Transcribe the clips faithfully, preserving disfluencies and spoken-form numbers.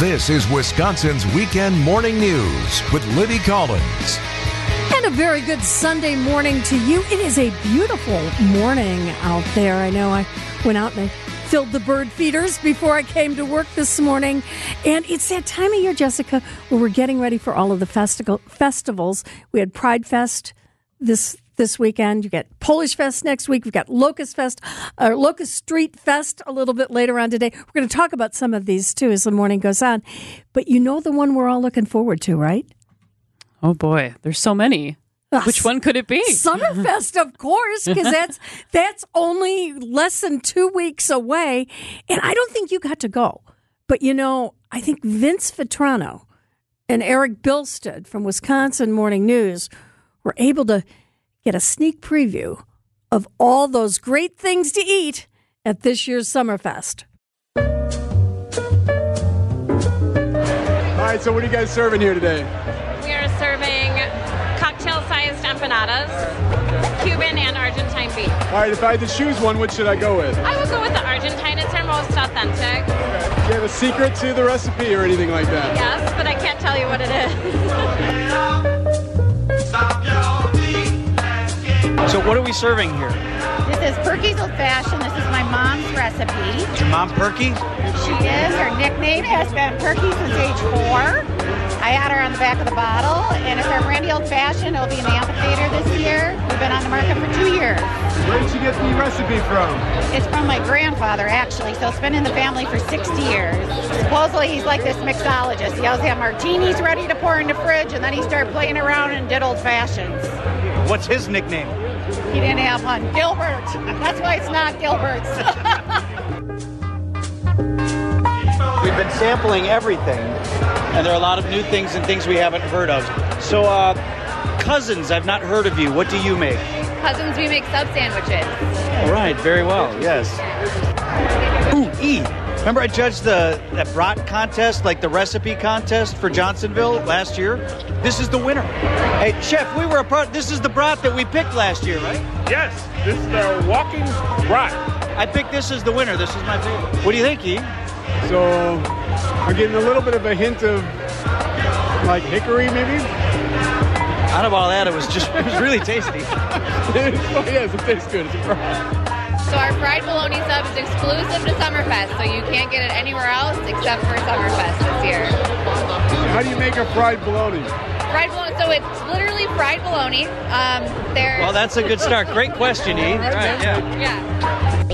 This is Wisconsin's Weekend Morning News with Libby Collins. And a very good Sunday morning to you. It is a beautiful morning out there. I know I went out and I filled the bird feeders before I came to work this morning. And it's that time of year, Jessica, where we're getting ready for all of the festival festivals. We had Pride Fest this this weekend. You get Polish Fest next week. We've got Locust Fest, uh, Locust Street Fest a little bit later on today. We're going to talk about some of these, too, as the morning goes on. But you know the one we're all looking forward to, right? Oh, boy. There's so many. Uh, Which one could it be? Summerfest, of course, because that's that's only less than two weeks away. And I don't think you got to go. But, you know, I think Vince Vitrano and Eric Bilstead from Wisconsin Morning News were able to get a sneak preview of all those great things to eat at this year's Summerfest. All right, so what are you guys serving here today? We are serving cocktail-sized empanadas, Cuban and Argentine beef. All right, if I had to choose one, which should I go with? I would go with the Argentine. It's our most authentic. Okay. Do you have a secret to the recipe or anything like that? Yes, but I can't tell you what it is. So what are we serving here? This is Perky's Old Fashioned. This is my mom's recipe. Is your mom Perky? She is. Her nickname has been Perky since age four. I had her on the back of the bottle, and it's our brandy Old Fashioned. It'll be in the amphitheater this year. We've been on the market for two years. Where did you get the recipe from? It's from my grandfather, actually, so it's been in the family for sixty years. Supposedly, he's like this mixologist. He always had martinis ready to pour in the fridge, and then he started playing around and did Old Fashions. What's his nickname? He didn't have one. Gilbert. That's why it's not Gilbert's. We've been sampling everything, and there are a lot of new things and things we haven't heard of. So, uh, Cousins, I've not heard of you. What do you make? Cousins, we make sub sandwiches. All right, very well, yes. Ooh, E. Remember I judged the that brat contest, like the recipe contest for Johnsonville last year? This is the winner. Hey, Chef, we were a part, this is the brat that we picked last year, right? Yes, this is the walking brat. I picked this as the winner. This is my favorite. What do you think, E? So I'm getting a little bit of a hint of like hickory, maybe? Out of all that, it was just, it was really tasty. Oh, yes, it tastes good. It's a brat. So our fried bologna sub is exclusive to Summerfest, so you can't get it anywhere else except for Summerfest this year. How do you make a fried bologna? Fried bologna, so it's literally fried bologna. Um, there. Well, that's a good start. Great question, E. Right, yeah. Yeah.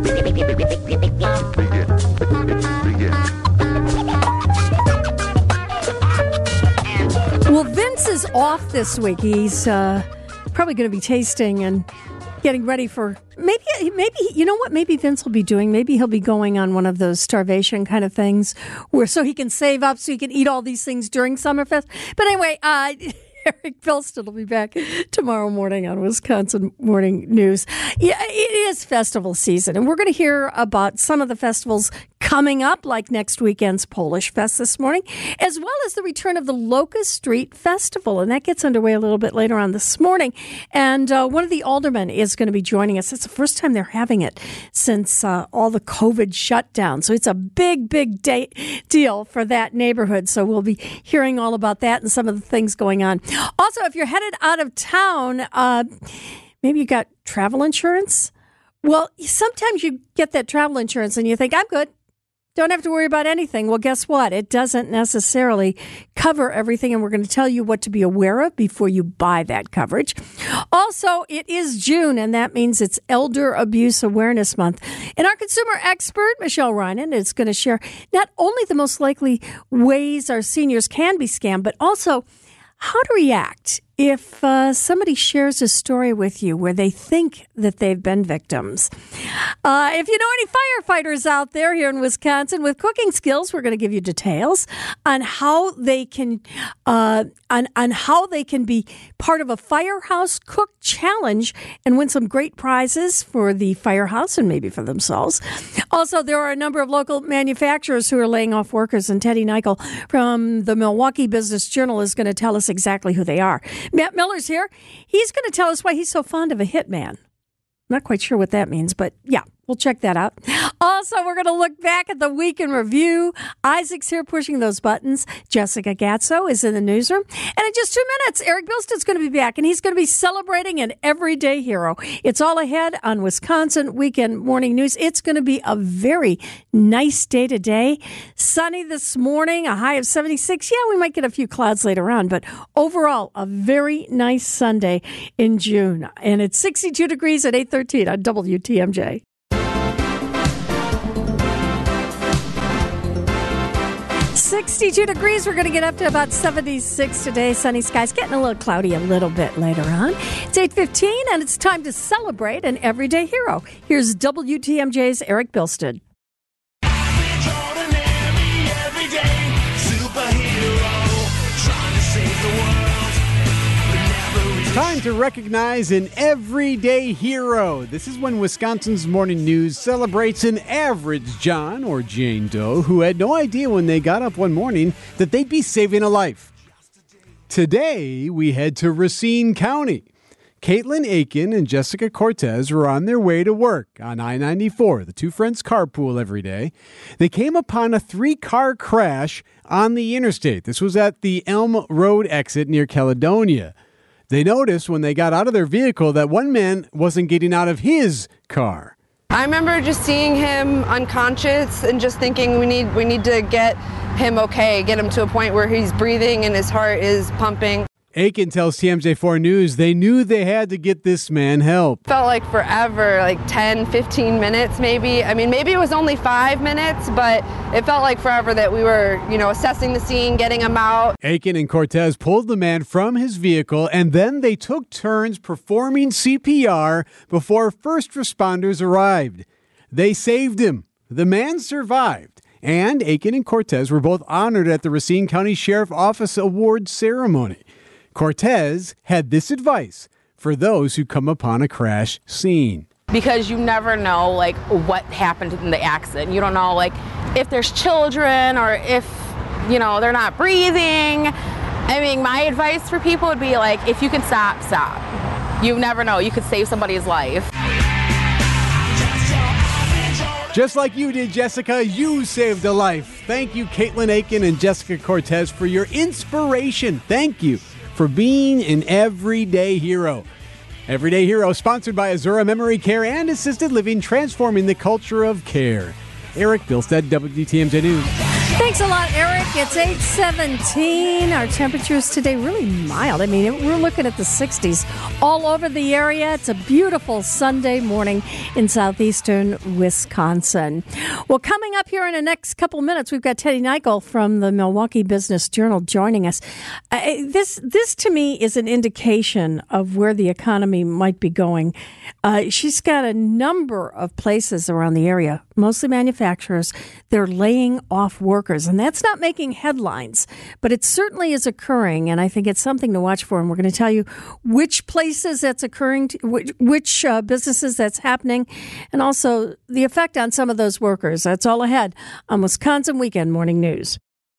Well, Vince is off this week. He's uh, probably going to be tasting and getting ready for maybe, maybe you know what? Maybe Vince will be doing. Maybe he'll be going on one of those starvation kind of things, where so he can save up so he can eat all these things during Summerfest. But anyway, uh, Eric Bilstead will be back tomorrow morning on Wisconsin Morning News. Yeah, it is festival season, and we're going to hear about some of the festivals coming up, like next weekend's Polish Fest this morning, as well as the return of the Locust Street Festival, and that gets underway a little bit later on this morning. And uh, one of the aldermen is going to be joining us. It's the first time they're having it since uh, all the COVID shutdown, so it's a big, big day- deal for that neighborhood. So we'll be hearing all about that and some of the things going on. Also, if you're headed out of town, uh, maybe you got travel insurance. Well, sometimes you get that travel insurance and you think, I'm good. Don't have to worry about anything. Well, guess what? It doesn't necessarily cover everything, and we're going to tell you what to be aware of before you buy that coverage. Also, it is June, and that means it's Elder Abuse Awareness Month. And our consumer expert, Michelle Reinen, is going to share not only the most likely ways our seniors can be scammed, but also how to react if uh, somebody shares a story with you where they think that they've been victims. Uh, if you know any firefighters out there here in Wisconsin with cooking skills, we're going to give you details on how they can uh, on on how they can be part of a Firehouse Cook Challenge and win some great prizes for the firehouse and maybe for themselves. Also, there are a number of local manufacturers who are laying off workers, and Teddy Nichol from the Milwaukee Business Journal is going to tell us exactly who they are. Matt Miller's here. He's going to tell us why he's so fond of a hitman. I'm not quite sure what that means, but yeah, we'll check that out. Also, we're going to look back at the week in review. Isaac's here pushing those buttons. Jessica Gatso is in the newsroom. And in just two minutes, Eric Bilstead's going to be back, and he's going to be celebrating an everyday hero. It's all ahead on Wisconsin Weekend Morning News. It's going to be a very nice day today. Sunny this morning, a high of seventy-six. Yeah, we might get a few clouds later on, but overall, a very nice Sunday in June. And it's sixty-two degrees at eight thirteen on W T M J. sixty-two degrees. We're going to get up to about seventy-six today. Sunny skies, getting a little cloudy a little bit later on. It's eight fifteen, and it's time to celebrate an everyday hero. Here's W T M J's Eric Bilstead. Time to recognize an everyday hero. This is when Wisconsin's Morning News celebrates an average John or Jane Doe who had no idea when they got up one morning that they'd be saving a life. Today, we head to Racine County. Caitlin Aiken and Jessica Cortez were on their way to work on I ninety-four. The two friends carpool every day. They came upon a three-car crash on the interstate. This was at the Elm Road exit near Caledonia. They noticed when they got out of their vehicle that one man wasn't getting out of his car. I remember just seeing him unconscious and just thinking we need we need to get him okay, get him to a point where he's breathing and his heart is pumping. Aiken tells T M J four News they knew they had to get this man help. Felt like forever, like ten, fifteen minutes maybe. I mean, maybe it was only five minutes, but it felt like forever that we were, you know, assessing the scene, getting him out. Aiken and Cortez pulled the man from his vehicle, and then they took turns performing C P R before first responders arrived. They saved him. The man survived, and Aiken and Cortez were both honored at the Racine County Sheriff Office Award ceremony. Cortez had this advice for those who come upon a crash scene. Because you never know, like, what happened in the accident. You don't know, like, if there's children or if, you know, they're not breathing. I mean, my advice for people would be, like, if you can stop, stop. You never know. You could save somebody's life. Just like you did, Jessica, you saved a life. Thank you, Caitlin Aiken and Jessica Cortez, for your inspiration. Thank you for being an everyday hero. Everyday Hero, sponsored by Azura Memory Care and Assisted Living, transforming the culture of care. Eric Bilstead, W T M J News. Thanks a lot, Eric. It's eight seventeen. Our temperatures today really mild. I mean, we're looking at the sixties all over the area. It's a beautiful Sunday morning in southeastern Wisconsin. Well, coming up here in the next couple of minutes, we've got Teddy Nichol from the Milwaukee Business Journal joining us. Uh, this, this to me is an indication of where the economy might be going. Uh, she's got a number of places around the area, mostly manufacturers. They're laying off workers, and that's not making headlines, but it certainly is occurring, and I think it's something to watch for. And we're going to tell you which places that's occurring, to, which, which uh, businesses that's happening, and also the effect on some of those workers. That's all ahead on Wisconsin Weekend Morning News.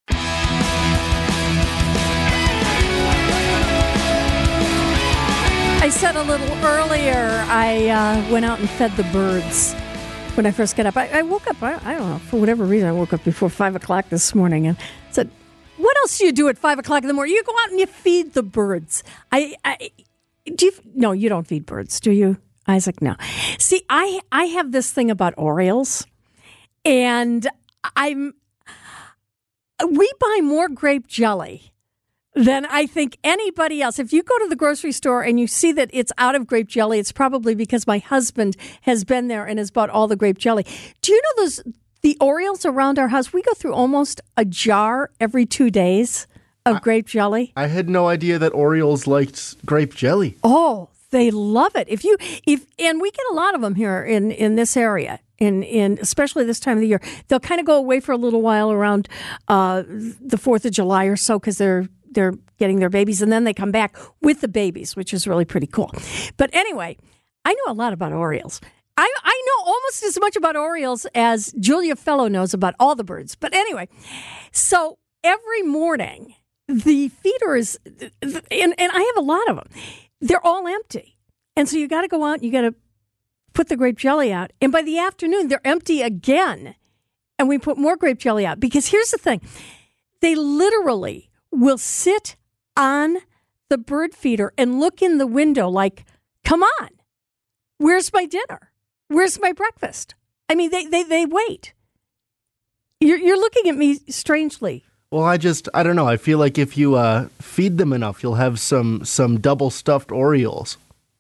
I said a little earlier, I uh, went out and fed the birds when I first got up. I, I woke up, I, I don't know, for whatever reason, I woke up before five o'clock this morning and said, what else do you do at five o'clock in the morning? You go out and you feed the birds. I, I do you, no, you don't feed birds, do you, Isaac? No. See, I, I have this thing about Orioles, and I'm, we buy more grape jelly than I think anybody else. If you go to the grocery store and you see that it's out of grape jelly, it's probably because my husband has been there and has bought all the grape jelly. Do you know those the Orioles around our house? We go through almost a jar every two days of I, grape jelly. I had no idea that Orioles liked grape jelly. Oh, they love it. If you if and we get a lot of them here in, in this area. In, in especially this time of the year, they'll kind of go away for a little while around uh, the fourth of July or so because they're they're getting their babies, and then they come back with the babies, which is really pretty cool. But anyway, I know a lot about Orioles. I, I know almost as much about Orioles as Julia Fellow knows about all the birds. But anyway, so every morning, the feeders, and, and I have a lot of them, they're all empty. And so you got to go out, you got to put the grape jelly out. And by the afternoon, they're empty again. And we put more grape jelly out. Because here's the thing. They literally will sit on the bird feeder and look in the window like, come on, where's my dinner? Where's my breakfast? I mean, they, they, they wait. You're, you're looking at me strangely. Well, I just, I don't know. I feel like if you uh, feed them enough, you'll have some some double stuffed Orioles.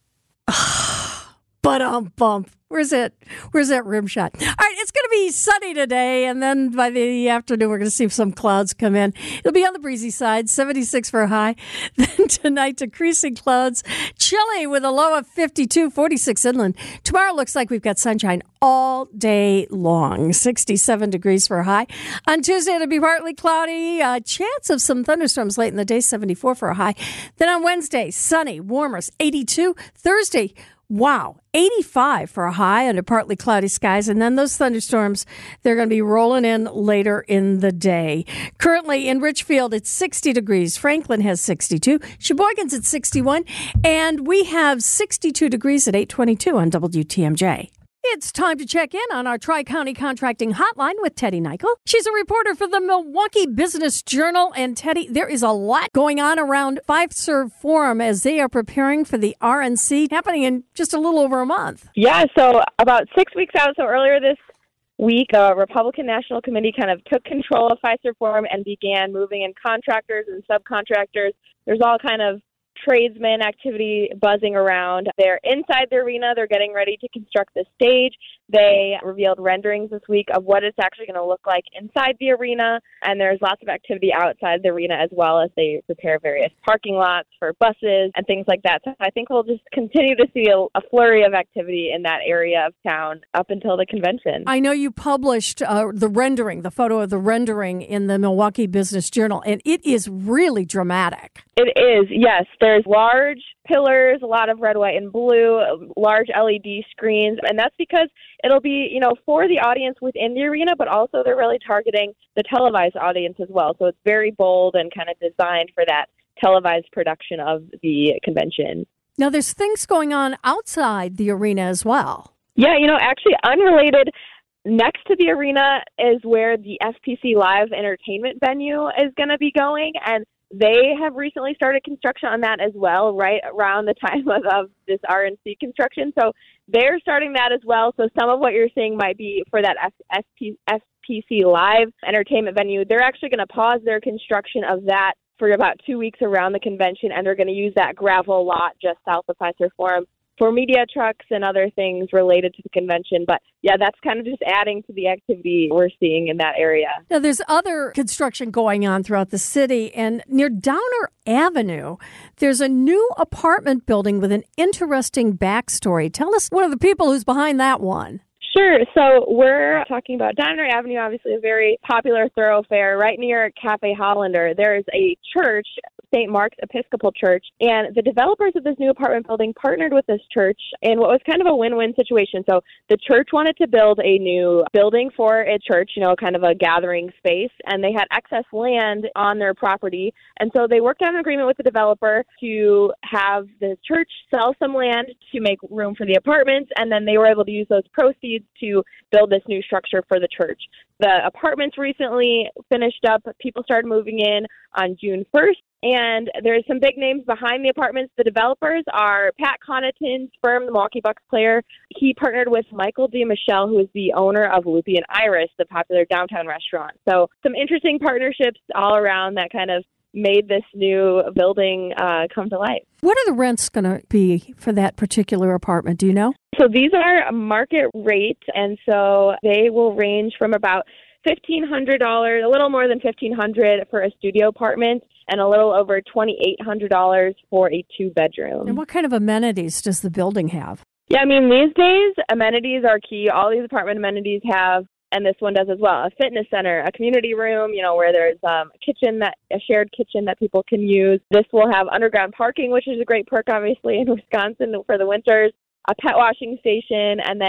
But um bump. Where's it? Where's that rim shot? All right, it's going to be sunny today, and then by the afternoon, we're going to see some clouds come in. It'll be on the breezy side, seventy-six for a high. Then tonight, decreasing clouds, chilly with a low of fifty-two, forty-six inland. Tomorrow looks like we've got sunshine all day long, sixty-seven degrees for a high. On Tuesday, it'll be partly cloudy, a chance of some thunderstorms late in the day, seventy-four for a high. Then on Wednesday, sunny, warmer, eighty-two. Thursday, wow, eighty-five for a high under partly cloudy skies. And then those thunderstorms, they're going to be rolling in later in the day. Currently in Richfield, it's sixty degrees. Franklin has sixty-two. Sheboygan's at sixty-one. And we have sixty-two degrees at eight twenty-two on W T M J. It's time to check in on our Tri-County Contracting Hotline with Teddy Nichol. She's a reporter for the Milwaukee Business Journal. And Teddy, there is a lot going on around Fiserv Forum as they are preparing for the R N C happening in just a little over a month. Yeah, so about six weeks out, so earlier this week, a Republican National Committee kind of took control of Fiserv Forum and began moving in contractors and subcontractors. There's all kind of tradesman activity buzzing around. They're inside the arena. They're getting ready to construct the stage. They revealed renderings this week of what it's actually going to look like inside the arena. And there's lots of activity outside the arena as well as they prepare various parking lots for buses and things like that. So I think we'll just continue to see a, a flurry of activity in that area of town up until the convention. I know you published uh, the rendering, the photo of the rendering in the Milwaukee Business Journal, and it is really dramatic. It is, yes. There's large pillars, a lot of red, white, and blue, large L E D screens, and that's because it'll be, you know, for the audience within the arena, but also they're really targeting the televised audience as well. So it's very bold and kind of designed for that televised production of the convention. Now, there's things going on outside the arena as well. Yeah, you know, actually unrelated, next to the arena is where the F P C Live entertainment venue is going to be going, and they have recently started construction on that as well, right around the time of, of this R N C construction. So they're starting that as well. So some of what you're seeing might be for that F P C Live entertainment venue. They're actually going to pause their construction of that for about two weeks around the convention, and they're going to use that gravel lot just south of Fiserv Forum for media trucks and other things related to the convention. But yeah, that's kind of just adding to the activity we're seeing in that area. Now, there's other construction going on throughout the city, and near Downer Avenue, there's a new apartment building with an interesting backstory. Tell us one of the people who's behind that one. Sure. So we're talking about Downer Avenue, obviously a very popular thoroughfare right near Cafe Hollander. There is a church, Saint Mark's Episcopal Church, and the developers of this new apartment building partnered with this church in what was kind of a win-win situation. So the church wanted to build a new building for a church, you know, kind of a gathering space, and they had excess land on their property. And so they worked out an agreement with the developer to have the church sell some land to make room for the apartments, and then they were able to use those proceeds to build this new structure for the church. The apartments recently finished up. People started moving in on June first, and there's some big names behind the apartments. The developers are Pat Connaughton's firm, the Milwaukee Bucks player. He partnered with Michael DeMichelle, who is the owner of Loopy and Iris, the popular downtown restaurant. So some interesting partnerships all around that kind of made this new building uh, come to life. What are the rents going to be for that particular apartment? Do you know? So these are market rate, and so they will range from about fifteen hundred dollars, a little more than fifteen hundred dollars for a studio apartment, and a little over twenty-eight hundred dollars for a two-bedroom. And what kind of amenities does the building have? Yeah, I mean, these days, amenities are key. All these apartment amenities have, and this one does as well, a fitness center, a community room, you know, where there's um, a kitchen, that a shared kitchen that people can use. This will have underground parking, which is a great perk, obviously, in Wisconsin for the winters, a pet washing station, and then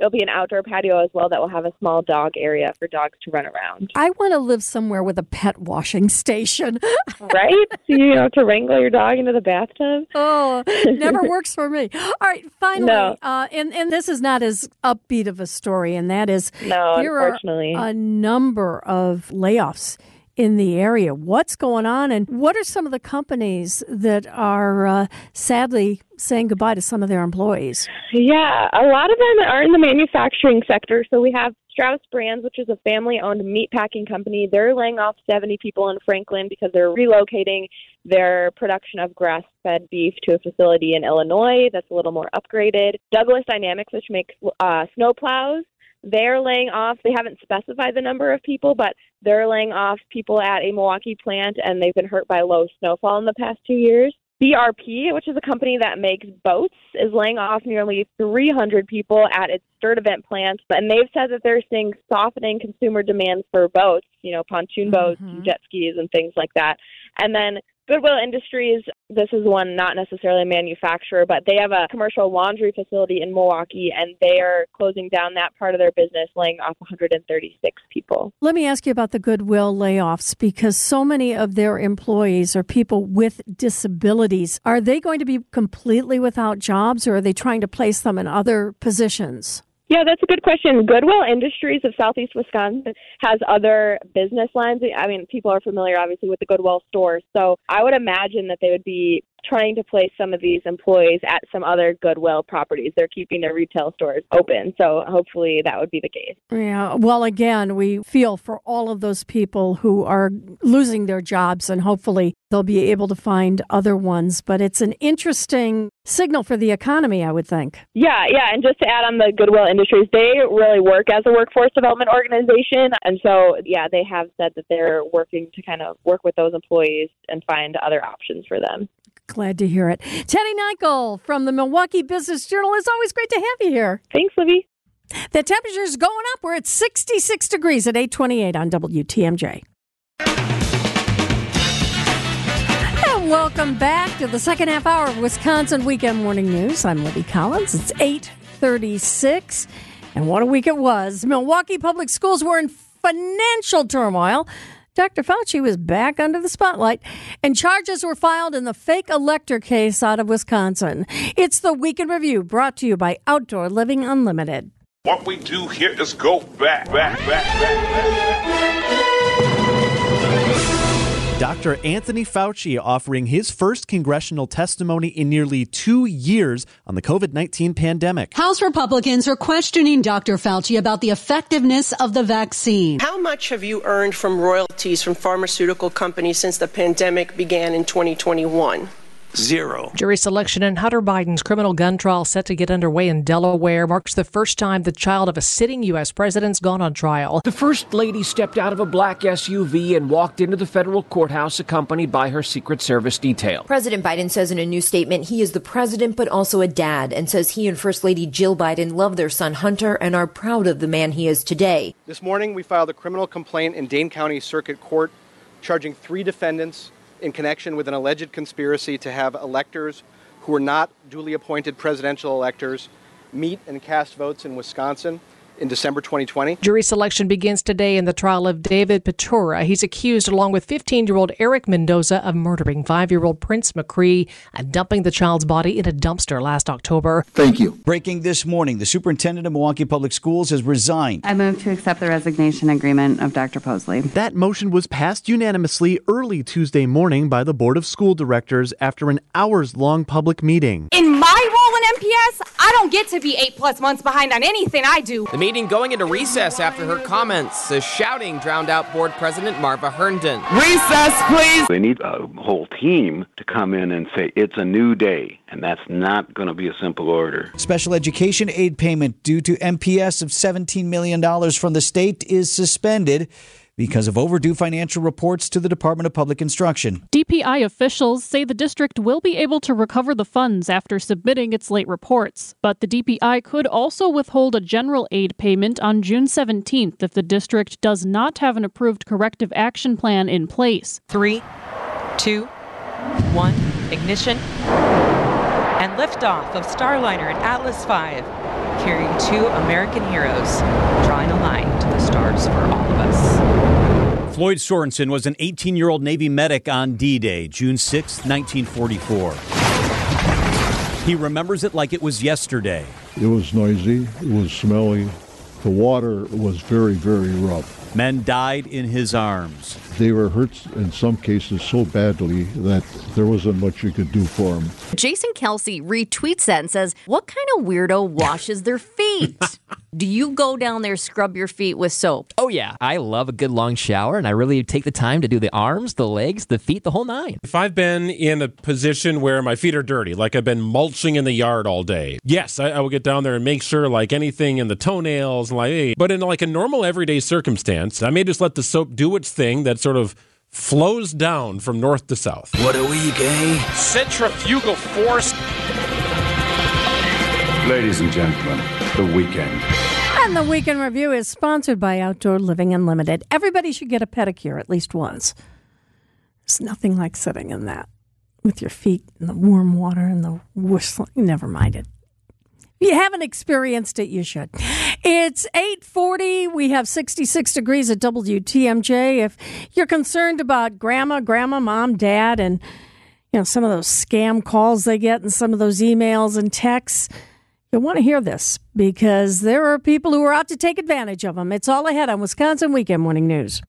there'll be an outdoor patio as well that will have a small dog area for dogs to run around. I want to live somewhere with a pet washing station. Right? So you know, to wrangle your dog into the bathtub? Oh, never works for me. All right, finally, No. uh, and, and this is not as upbeat of a story, and that is No, there unfortunately. are a number of layoffs in the area. What's going on, and what are some of the companies that are uh, sadly saying goodbye to some of their employees? Yeah, a lot of them are in the manufacturing sector. So we have Strauss Brands, which is a family-owned meatpacking company. They're laying off seventy people in Franklin because they're relocating their production of grass-fed beef to a facility in Illinois that's a little more upgraded. Douglas Dynamics, which makes uh, snow plows, they're laying off. They haven't specified the number of people, but they're laying off people at a Milwaukee plant, and they've been hurt by low snowfall in the past two years. B R P, which is a company that makes boats, is laying off nearly three hundred people at its Sturtevant plant. And they've said that they're seeing softening consumer demand for boats, you know, pontoon boats, Mm-hmm. jet skis, and things like that. And then Goodwill Industries, this is one not necessarily a manufacturer, but they have a commercial laundry facility in Milwaukee, and they are closing down that part of their business, laying off one hundred thirty-six people. Let me ask you about the Goodwill layoffs, because so many of their employees are people with disabilities. Are they going to be completely without jobs, or are they trying to place them in other positions? Yeah, that's a good question. Goodwill Industries of Southeast Wisconsin has other business lines. I mean, people are familiar, obviously, with the Goodwill stores. So I would imagine that they would be trying to place some of these employees at some other Goodwill properties. They're keeping their retail stores open. So hopefully that would be the case. Yeah. Well, again, we feel for all of those people who are losing their jobs, and hopefully they'll be able to find other ones. But it's an interesting signal for the economy, I would think. Yeah, yeah. And just to add on the Goodwill Industries, they really work as a workforce development organization. And so, yeah, they have said that they're working to kind of work with those employees and find other options for them. Glad to hear it. Teddy Nichol from the Milwaukee Business Journal. It's always great to have you here. Thanks, Libby. The temperature's going up. We're at sixty-six degrees at eight twenty-eight on W T M J. And welcome back to the second half hour of Wisconsin Weekend Morning News. I'm Libby Collins. It's eight thirty-six. And what a week it was. Milwaukee Public Schools were in financial turmoil. Doctor Fauci was back under the spotlight, and charges were filed in the fake elector case out of Wisconsin. It's the Week in Review, brought to you by Outdoor Living Unlimited. What we do here is go back, back, back, back, back, back. Doctor Anthony Fauci offering his first congressional testimony in nearly two years on the COVID nineteen pandemic. House Republicans are questioning Doctor Fauci about the effectiveness of the vaccine. How much have you earned from royalties from pharmaceutical companies since the pandemic began in twenty twenty-one? Zero. Jury selection in Hunter Biden's criminal gun trial set to get underway in Delaware marks the first time the child of a sitting U S president's gone on trial. The First Lady stepped out of a black S U V and walked into the federal courthouse accompanied by her Secret Service detail. President Biden says in a new statement he is the president but also a dad, and says he and First Lady Jill Biden love their son Hunter and are proud of the man he is today. This morning we filed a criminal complaint in Dane County Circuit Court charging three defendants in connection with an alleged conspiracy to have electors who were not duly appointed presidential electors meet and cast votes in Wisconsin in December twenty twenty. Jury selection begins today in the trial of David Petura. He's accused, along with fifteen-year-old Eric Mendoza, of murdering five-year-old Prince McCree and dumping the child's body in a dumpster last October. Thank you. Breaking this morning, the superintendent of Milwaukee Public Schools has resigned. I move to accept the resignation agreement of Doctor Posley. That motion was passed unanimously early Tuesday morning by the Board of School Directors after an hours-long public meeting. In my role in M P S, I don't get to be eight plus months behind on anything I do. The meeting going into recess after her comments as shouting drowned out board president Marva Herndon. Recess, please! They need a whole team to come in and say it's a new day, and that's not going to be a simple order. Special education aid payment due to M P S of seventeen million dollars from the state is suspended because of overdue financial reports to the Department of Public Instruction. D P I officials say the district will be able to recover the funds after submitting its late reports. But the D P I could also withhold a general aid payment on June seventeenth if the district does not have an approved corrective action plan in place. Three, two, one, ignition, and liftoff of Starliner at Atlas five. carrying two American heroes, drawing a line to the stars for all of us. Floyd Sorensen was an eighteen-year-old Navy medic on D-Day, June sixth, nineteen forty-four. He remembers it like it was yesterday. It was noisy. It was smelly. The water was very, very rough. Men died in his arms. They were hurt in some cases so badly that there wasn't much you could do for them. Jason Kelsey retweets that and says, what kind of weirdo washes their feet? Do you go down there, scrub your feet with soap? Oh, yeah. I love a good long shower, and I really take the time to do the arms, the legs, the feet, the whole nine. If I've been in a position where my feet are dirty, like I've been mulching in the yard all day, yes, I, I will get down there and make sure, like, anything in the toenails, like, hey. But in, like, a normal everyday circumstance, I may just let the soap do its thing that sort of flows down from north to south. What are we, gay? Centrifugal force. Ladies and gentlemen, the weekend. And the Weekend Review is sponsored by Outdoor Living Unlimited. Everybody should get a pedicure at least once. There's nothing like sitting in that with your feet in the warm water and the whistling. Never mind it. If you haven't experienced it, you should. It's eight forty. We have sixty-six degrees at W T M J. If you're concerned about grandma, grandma, mom, dad, and you know some of those scam calls they get and some of those emails and texts, you'll want to hear this because there are people who are out to take advantage of them. It's all ahead on Wisconsin Weekend Morning News.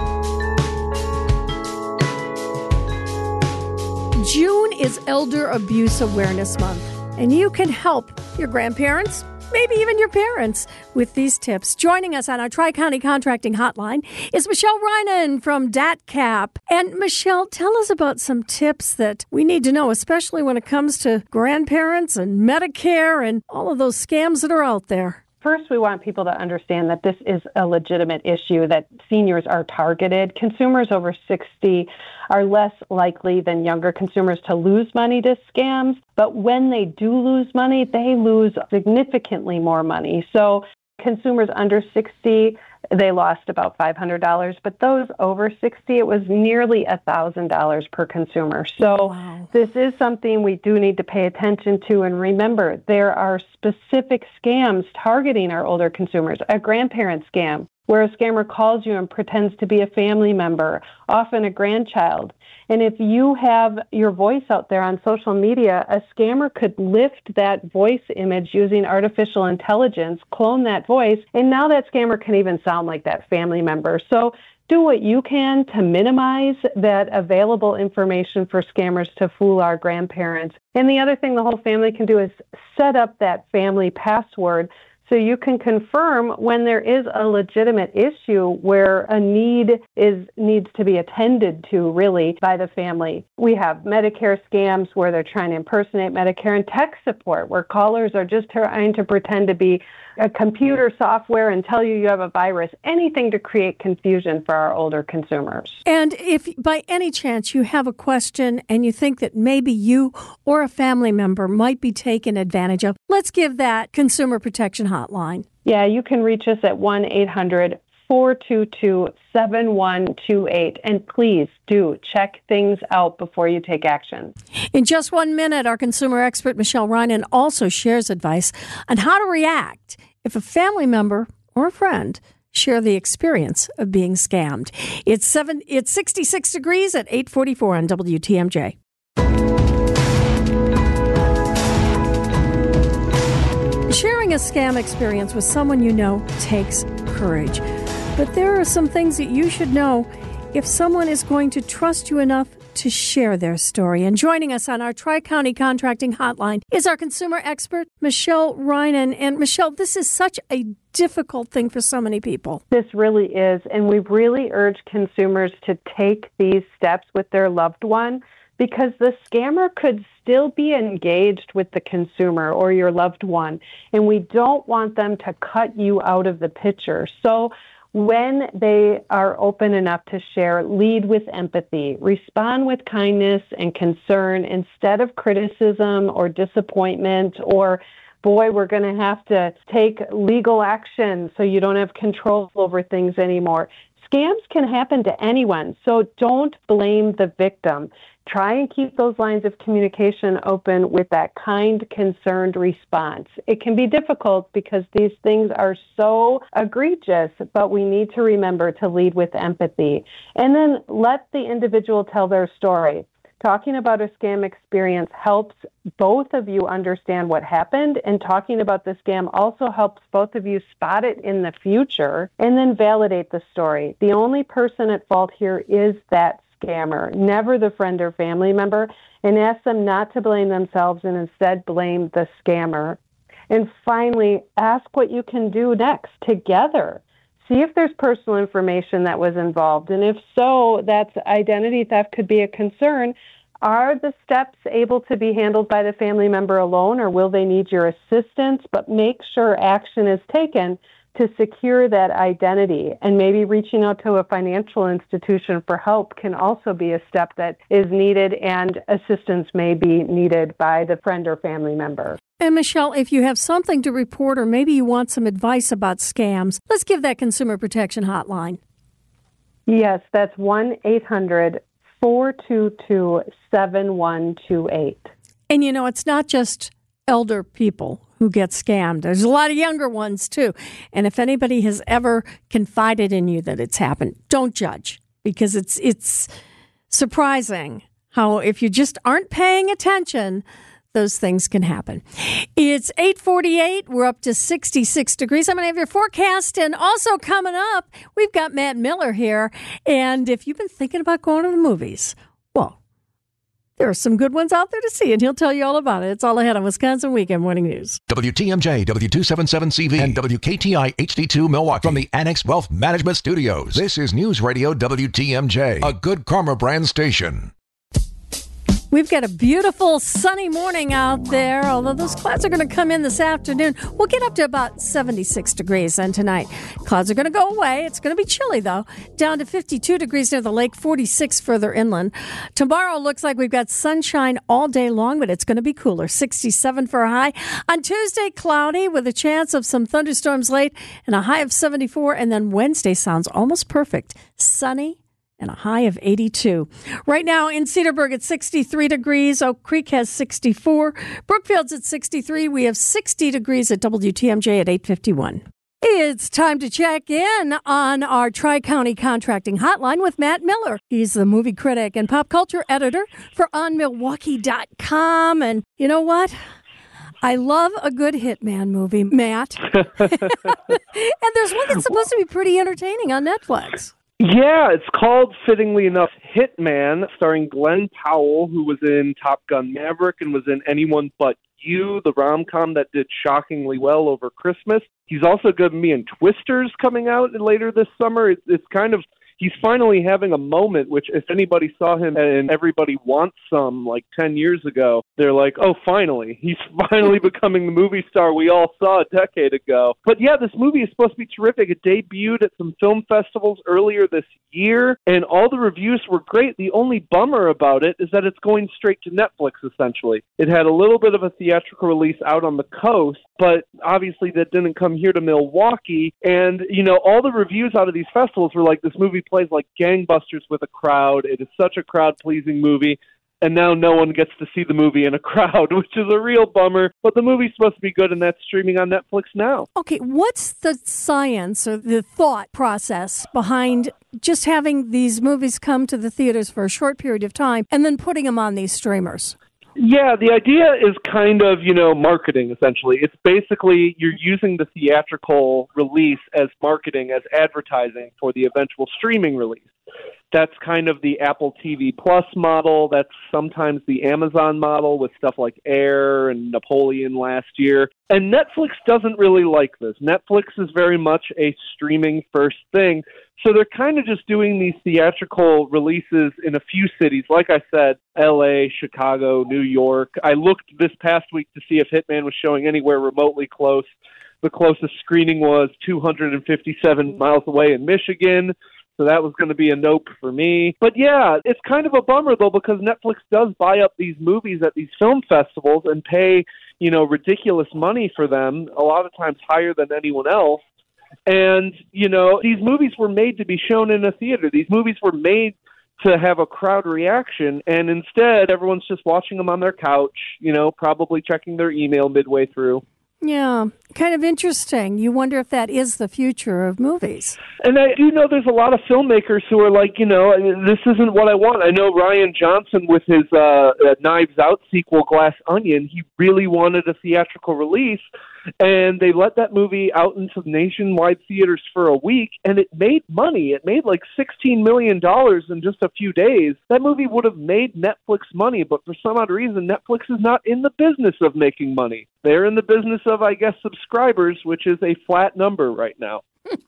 June is Elder Abuse Awareness Month, and you can help your grandparents, maybe even your parents, with these tips. Joining us on our Tri-County Contracting Hotline is Michelle Reinen from D A T C A P. And Michelle, tell us about some tips that we need to know, especially when it comes to grandparents and Medicare and all of those scams that are out there. First, we want people to understand that this is a legitimate issue, that seniors are targeted. Consumers over sixty are less likely than younger consumers to lose money to scams. But when they do lose money, they lose significantly more money. So consumers under sixty, they lost about five hundred dollars. But those over sixty, it was nearly one thousand dollars per consumer. So wow. This is something we do need to pay attention to. And remember, there are specific scams targeting our older consumers. A grandparent scam, where a scammer calls you and pretends to be a family member, often a grandchild. And if you have your voice out there on social media, a scammer could lift that voice image using artificial intelligence, clone that voice, and now that scammer can even sound like that family member. So do what you can to minimize that available information for scammers to fool our grandparents. And the other thing the whole family can do is set up that family password so you can confirm when there is a legitimate issue where a need is needs to be attended to, really, by the family. We have Medicare scams where they're trying to impersonate Medicare, and tech support where callers are just trying to pretend to be a computer software and tell you you have a virus, anything to create confusion for our older consumers. And if by any chance you have a question and you think that maybe you or a family member might be taken advantage of, let's give that Consumer Protection Hotline. Yeah, you can reach us at one eight hundred four two two seven one two eight. And please do check things out before you take action. In just one minute, our consumer expert, Michelle Reinen, also shares advice on how to react if a family member or a friend share the experience of being scammed. It's seven. It's sixty-six degrees at eight forty-four on W T M J. Sharing a scam experience with someone you know takes courage. But there are some things that you should know if someone is going to trust you enough to share their story. And joining us on our Tri-County Contracting Hotline is our consumer expert, Michelle Reinen. And Michelle, this is such a difficult thing for so many people. This really is. And we really urge consumers to take these steps with their loved one, because the scammer could still be engaged with the consumer or your loved one. And we don't want them to cut you out of the picture. So when they are open enough to share, lead with empathy, respond with kindness and concern instead of criticism or disappointment or, boy, we're going to have to take legal action so you don't have control over things anymore. Scams can happen to anyone, so don't blame the victim. Try and keep those lines of communication open with that kind, concerned response. It can be difficult because these things are so egregious, but we need to remember to lead with empathy. And then let the individual tell their story. Talking about a scam experience helps both of you understand what happened, and talking about the scam also helps both of you spot it in the future and then validate the story. The only person at fault here is that scammer, never the friend or family member, and ask them not to blame themselves and instead blame the scammer. And finally, ask what you can do next together. See if there's personal information that was involved, and if so, that's identity theft could be a concern. Are the steps able to be handled by the family member alone, or will they need your assistance? But make sure action is taken to secure that identity, and maybe reaching out to a financial institution for help can also be a step that is needed, and assistance may be needed by the friend or family member. And Michelle, if you have something to report or maybe you want some advice about scams, let's give that Consumer Protection Hotline. Yes, that's one eight hundred four two two seven one two eight. And you know, it's not just elder people who get scammed. There's a lot of younger ones too. And if anybody has ever confided in you that it's happened, don't judge, because it's it's surprising how if you just aren't paying attention, those things can happen. It's eight forty-eight. We're up to sixty-six degrees. I'm going to have your forecast. And also coming up, we've got Matt Miller here. And if you've been thinking about going to the movies, well, there are some good ones out there to see, and he'll tell you all about it. It's all ahead on Wisconsin Weekend Morning News. W T M J, W two seventy-seven C V, and W K T I H D two Milwaukee. From the Annex Wealth Management Studios, this is News Radio W T M J, a Good Karma brand station. We've got a beautiful sunny morning out there, although those clouds are going to come in this afternoon. We'll get up to about seventy-six degrees, and tonight clouds are going to go away. It's going to be chilly, though, down to fifty-two degrees near the lake, forty-six further inland. Tomorrow looks like we've got sunshine all day long, but it's going to be cooler, sixty-seven for a high. On Tuesday, cloudy with a chance of some thunderstorms late and a high of seventy-four, and then Wednesday sounds almost perfect, sunny and a high of eighty-two. Right now in Cedarburg, it's sixty-three degrees. Oak Creek has sixty-four. Brookfield's at sixty-three. We have sixty degrees at W T M J at eight fifty-one. It's time to check in on our Tri-County Contracting Hotline with Matt Miller. He's the movie critic and pop culture editor for on milwaukee dot com. And you know what? I love a good Hitman movie, Matt. And there's one that's supposed to be pretty entertaining on Netflix. Yeah, it's called, fittingly enough, Hitman, starring Glenn Powell, who was in Top Gun Maverick and was in Anyone But You, the rom-com that did shockingly well over Christmas. He's also going to be in Twisters coming out later this summer. It's, it's kind of, he's finally having a moment, which if anybody saw him and Everybody Wants Some like ten years ago, they're like, oh, finally. He's finally becoming the movie star we all saw a decade ago. But yeah, this movie is supposed to be terrific. It debuted at some film festivals earlier this year, and all the reviews were great. The only bummer about it is that it's going straight to Netflix, essentially. It had a little bit of a theatrical release out on the coast, but obviously that didn't come here to Milwaukee. And, you know, all the reviews out of these festivals were like, this movie plays like gangbusters with a crowd. It is such a crowd-pleasing movie. And now no one gets to see the movie in a crowd, which is a real bummer. But the movie's supposed to be good, and that's streaming on Netflix now. Okay, what's the science or the thought process behind just having these movies come to the theaters for a short period of time and then putting them on these streamers? Yeah, the idea is kind of, you know, marketing, essentially. It's basically you're using the theatrical release as marketing, as advertising for the eventual streaming release. That's kind of the Apple T V Plus model. That's sometimes the Amazon model with stuff like Air and Napoleon last year. And Netflix doesn't really like this. Netflix is very much a streaming first thing. So they're kind of just doing these theatrical releases in a few cities. Like I said, L A, Chicago, New York. I looked this past week to see if Hitman was showing anywhere remotely close. The closest screening was two hundred fifty-seven miles away in Michigan. So that was going to be a nope for me. But yeah, it's kind of a bummer, though, because Netflix does buy up these movies at these film festivals and pay, you know, ridiculous money for them, a lot of times higher than anyone else. And, you know, these movies were made to be shown in a theater. These movies were made to have a crowd reaction, and instead everyone's just watching them on their couch, you know, probably checking their email midway through. Yeah, kind of interesting. You wonder if that is the future of movies. And I do know there's a lot of filmmakers who are like, you know, this isn't what I want. I know Rian Johnson with his uh, uh, Knives Out sequel, Glass Onion, he really wanted a theatrical release, and they let that movie out into nationwide theaters for a week, and it made money. It made like sixteen million dollars in just a few days. That movie would have made Netflix money, but for some odd reason, Netflix is not in the business of making money. They're in the business of, I guess, subscribers, which is a flat number right now.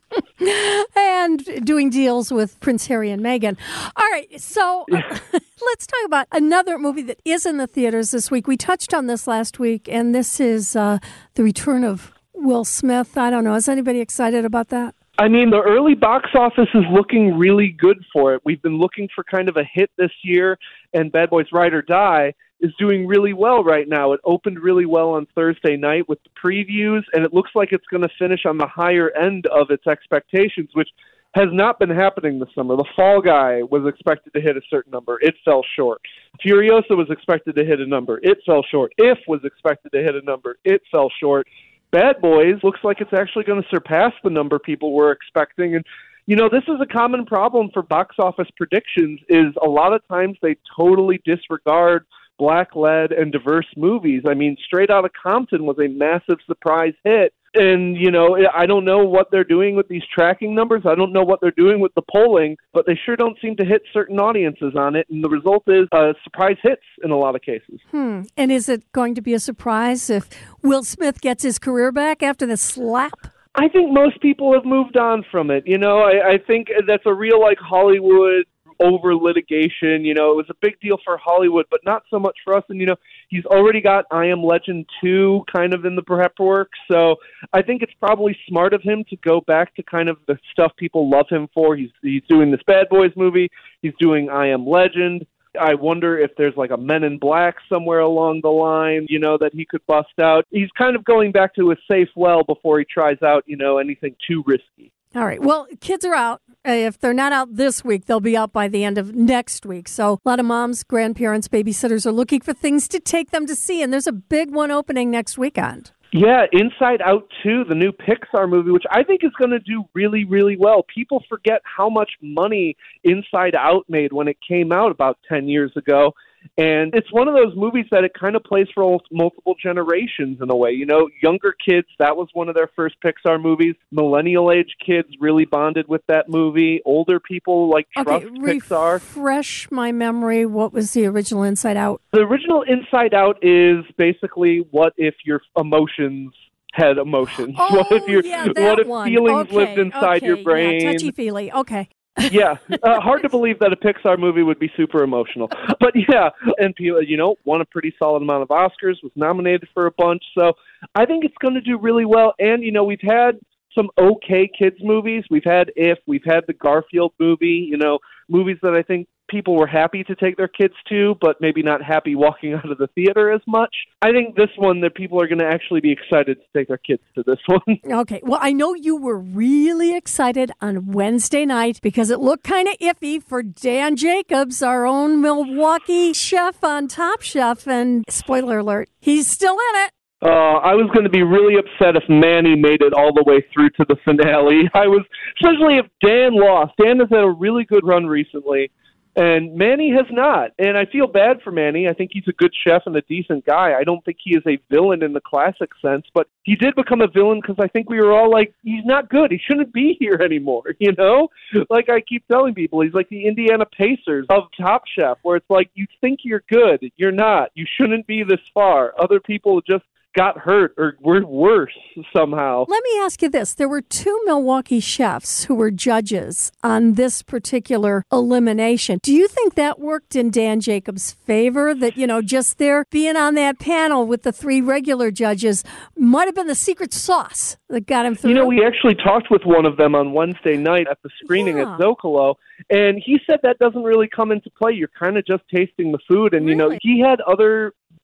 And doing deals with Prince Harry and Meghan. All right, so uh, let's talk about another movie that is in the theaters this week. We touched on this last week, and this is uh, the return of Will Smith. I don't know. Is anybody excited about that? I mean, the early box office is looking really good for it. We've been looking for kind of a hit this year, and Bad Boys Ride or Die is doing really well right now. It opened really well on Thursday night with the previews, and it looks like it's going to finish on the higher end of its expectations, which has not been happening this summer. The Fall Guy was expected to hit a certain number. It fell short. Furiosa was expected to hit a number. It fell short. If was expected to hit a number. It fell short. Bad Boys looks like it's actually going to surpass the number people were expecting. And, you know, this is a common problem for box office predictions is a lot of times they totally disregard black-led and diverse movies. I mean, Straight Outta Compton was a massive surprise hit. And, you know, I don't know what they're doing with these tracking numbers. I don't know what they're doing with the polling, but they sure don't seem to hit certain audiences on it. And the result is uh, surprise hits in a lot of cases. Hmm. And is it going to be a surprise if Will Smith gets his career back after the slap? I think most people have moved on from it. You know, I, I think that's a real, like, Hollywood over litigation. You know, it was a big deal for Hollywood, but not so much for us. And, you know, he's already got I Am Legend two kind of in the prep work. So I think it's probably smart of him to go back to kind of the stuff people love him for. He's he's doing this Bad Boys movie. He's doing I Am Legend. I wonder if there's like a Men in Black somewhere along the line, you know, that he could bust out. He's kind of going back to a safe well before he tries out, you know, anything too risky. All right. Well, kids are out. If they're not out this week, they'll be out by the end of next week. So a lot of moms, grandparents, babysitters are looking for things to take them to see. And there's a big one opening next weekend. Yeah, Inside Out two, the new Pixar movie, which I think is going to do really, really well. People forget how much money Inside Out made when it came out about ten years ago. And it's one of those movies that it kind of plays for multiple generations in a way. You know, younger kids, that was one of their first Pixar movies. Millennial age kids really bonded with that movie. Older people like trust okay, Pixar. Refresh my memory. What was the original Inside Out? The original Inside Out is basically what if your emotions had emotions? Oh, what if your yeah, what if one. feelings okay, lived inside okay, your brain? Yeah, touchy-feely. Okay. yeah, uh, hard to believe that a Pixar movie would be super emotional. But yeah, and you know, won a pretty solid amount of Oscars, was nominated for a bunch. So I think it's going to do really well. And, you know, we've had some okay kids movies. We've had If, we've had the Garfield movie, you know, movies that I think people were happy to take their kids to, but maybe not happy walking out of the theater as much. I think this one that people are going to actually be excited to take their kids to this one. Okay. Well, I know you were really excited on Wednesday night because it looked kind of iffy for Dan Jacobs, our own Milwaukee chef on Top Chef. And spoiler alert, he's still in it. Uh, I was going to be really upset if Manny made it all the way through to the finale. I was, especially if Dan lost. Dan has had a really good run recently, and Manny has not. And I feel bad for Manny. I think he's a good chef and a decent guy. I don't think he is a villain in the classic sense, but he did become a villain because I think we were all like, he's not good. He shouldn't be here anymore, you know? Like I keep telling people, he's like the Indiana Pacers of Top Chef, where it's like, you think you're good. You're not. You shouldn't be this far. Other people just got hurt or were worse somehow. Let me ask you this. There were two Milwaukee chefs who were judges on this particular elimination. Do you think that worked in Dan Jacobs' favor? That, you know, just there being on that panel with the three regular judges might have been the secret sauce that got him through? You know, we actually talked with one of them on Wednesday night at the screening yeah. at Zocalo, and he said that doesn't really come into play. You're kind of just tasting the food. And, really? you know, he had other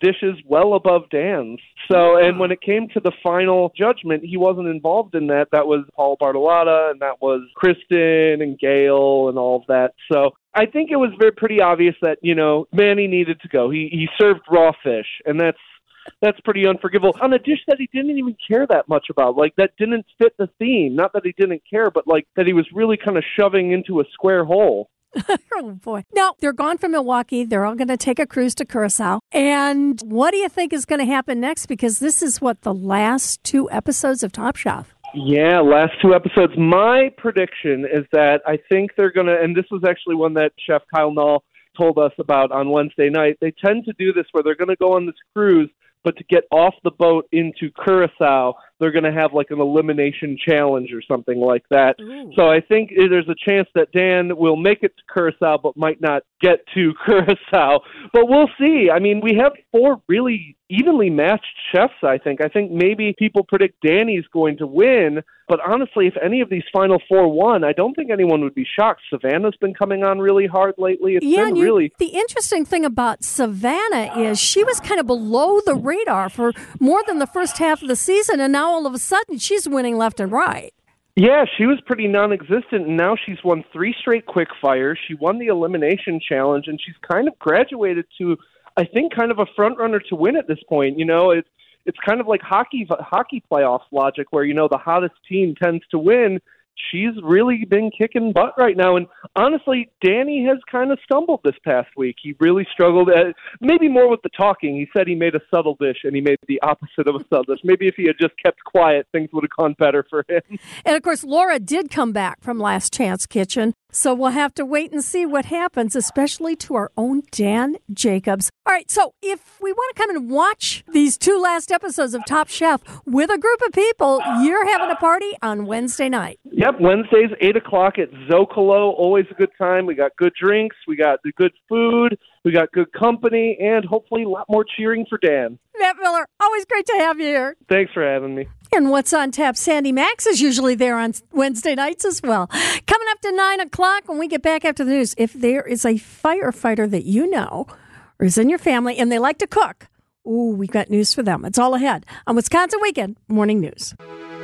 dishes well above Dan's. So, and when it came to the final judgment, he wasn't involved in that. That was Paul Bartolotta, and that was Kristen and Gail and all of that. So I think it was very pretty obvious that, you know, Manny needed to go. He he served raw fish, and that's that's pretty unforgivable on a dish that he didn't even care that much about. Like, that didn't fit the theme. Not that he didn't care, but like that he was really kind of shoving into a square hole. Oh, boy. Now, they're gone from Milwaukee. They're all going to take a cruise to Curacao. And what do you think is going to happen next? Because this is, what, the last two episodes of Top Chef? Yeah, last two episodes. My prediction is that I think they're going to, and this was actually one that Chef Kyle Nall told us about on Wednesday night, they tend to do this where they're going to go on this cruise, but to get off the boat into Curacao, they're going to have like an elimination challenge or something like that. Ooh. So I think there's a chance that Dan will make it to Curacao, but might not get to Curacao. But we'll see. I mean, we have four really evenly matched chefs, I think. I think maybe people predict Danny's going to win, but honestly, if any of these final four won, I don't think anyone would be shocked. Savannah's been coming on really hard lately. It's yeah, been you, really... The interesting thing about Savannah is she was kind of below the radar for more than the first half of the season, and now all of a sudden she's winning left and right. Yeah, she was pretty non-existent, and now she's won three straight quick fires. She won the elimination challenge, and she's kind of graduated to, I think, kind of a front runner to win at this point. You know, it's it's kind of like hockey hockey playoffs logic, where, you know, the hottest team tends to win. She's really been kicking butt right now. And honestly, Danny has kind of stumbled this past week. He really struggled, at, maybe more with the talking. He said he made a subtle dish, and he made the opposite of a subtle dish. Maybe if he had just kept quiet, things would have gone better for him. And, of course, Laura did come back from Last Chance Kitchen. So we'll have to wait and see what happens, especially to our own Dan Jacobs. All right, so if we want to come and watch these two last episodes of Top Chef with a group of people, you're having a party on Wednesday night. Yep, Wednesdays, eight o'clock at Zocalo. Always a good time. We got good drinks. We got the good food. We got good company, and hopefully a lot more cheering for Dan. Matt Miller, always great to have you here. Thanks for having me. And What's on Tap? Sandy Max is usually there on Wednesday nights as well. Coming up to nine o'clock when we get back after the news, if there is a firefighter that you know or is in your family and they like to cook, ooh, we've got news for them. It's all ahead on Wisconsin Weekend Morning News.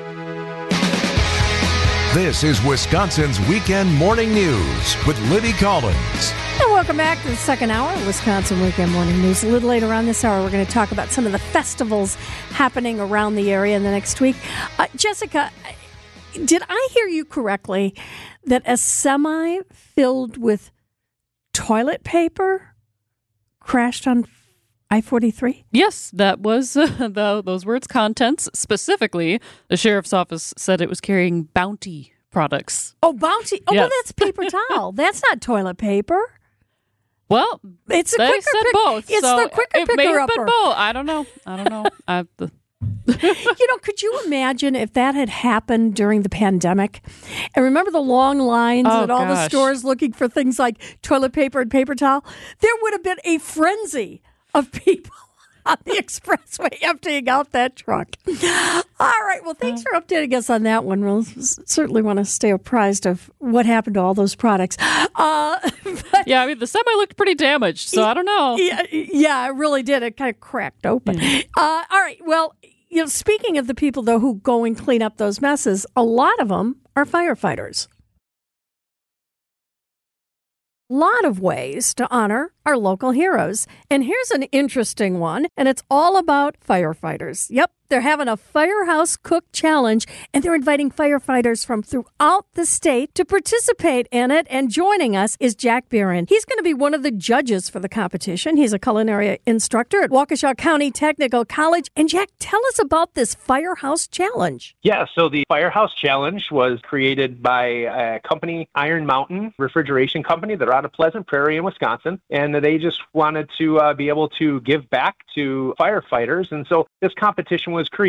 This is Wisconsin's Weekend Morning News with Libby Collins. And welcome back to the second hour of Wisconsin Weekend Morning News. A little later on this hour, we're going to talk about some of the festivals happening around the area in the next week. Uh, Jessica, did I hear you correctly that a semi filled with toilet paper crashed on I forty-three? Yes, that was uh, the, those were its contents. Specifically, the sheriff's office said it was carrying Bounty products. Oh, Bounty. Oh, yes. Well, that's paper towel. That's not toilet paper. Well, it's a they quicker said pick, both. It's so the quicker it picker may have upper. been both. I don't know. I don't know. I, the, You know, could you imagine if that had happened during the pandemic? And remember the long lines oh, at all gosh. the stores looking for things like toilet paper and paper towel? There would have been a frenzy of people on the expressway emptying out that truck. All right. Well, thanks for updating us on that one. We'll certainly want to stay apprised of what happened to all those products. Uh, but, yeah, I mean, the semi looked pretty damaged, so I don't know. Yeah, yeah, it really did. It kind of cracked open. Mm. Uh, all right. Well, you know, speaking of the people, though, who go and clean up those messes, a lot of them are firefighters. A lot of ways to honor our local heroes. And here's an interesting one, and it's all about firefighters. Yep, they're having a Firehouse Cook Challenge, and they're inviting firefighters from throughout the state to participate in it. And joining us is Jack Barron. He's going to be one of the judges for the competition. He's a culinary instructor at Waukesha County Technical College. And Jack, tell us about this Firehouse Challenge. Yeah, so the Firehouse Challenge was created by a company, Iron Mountain Refrigeration Company. They're out of Pleasant Prairie in Wisconsin, and they just wanted to uh, be able to give back to firefighters. And so this competition was created,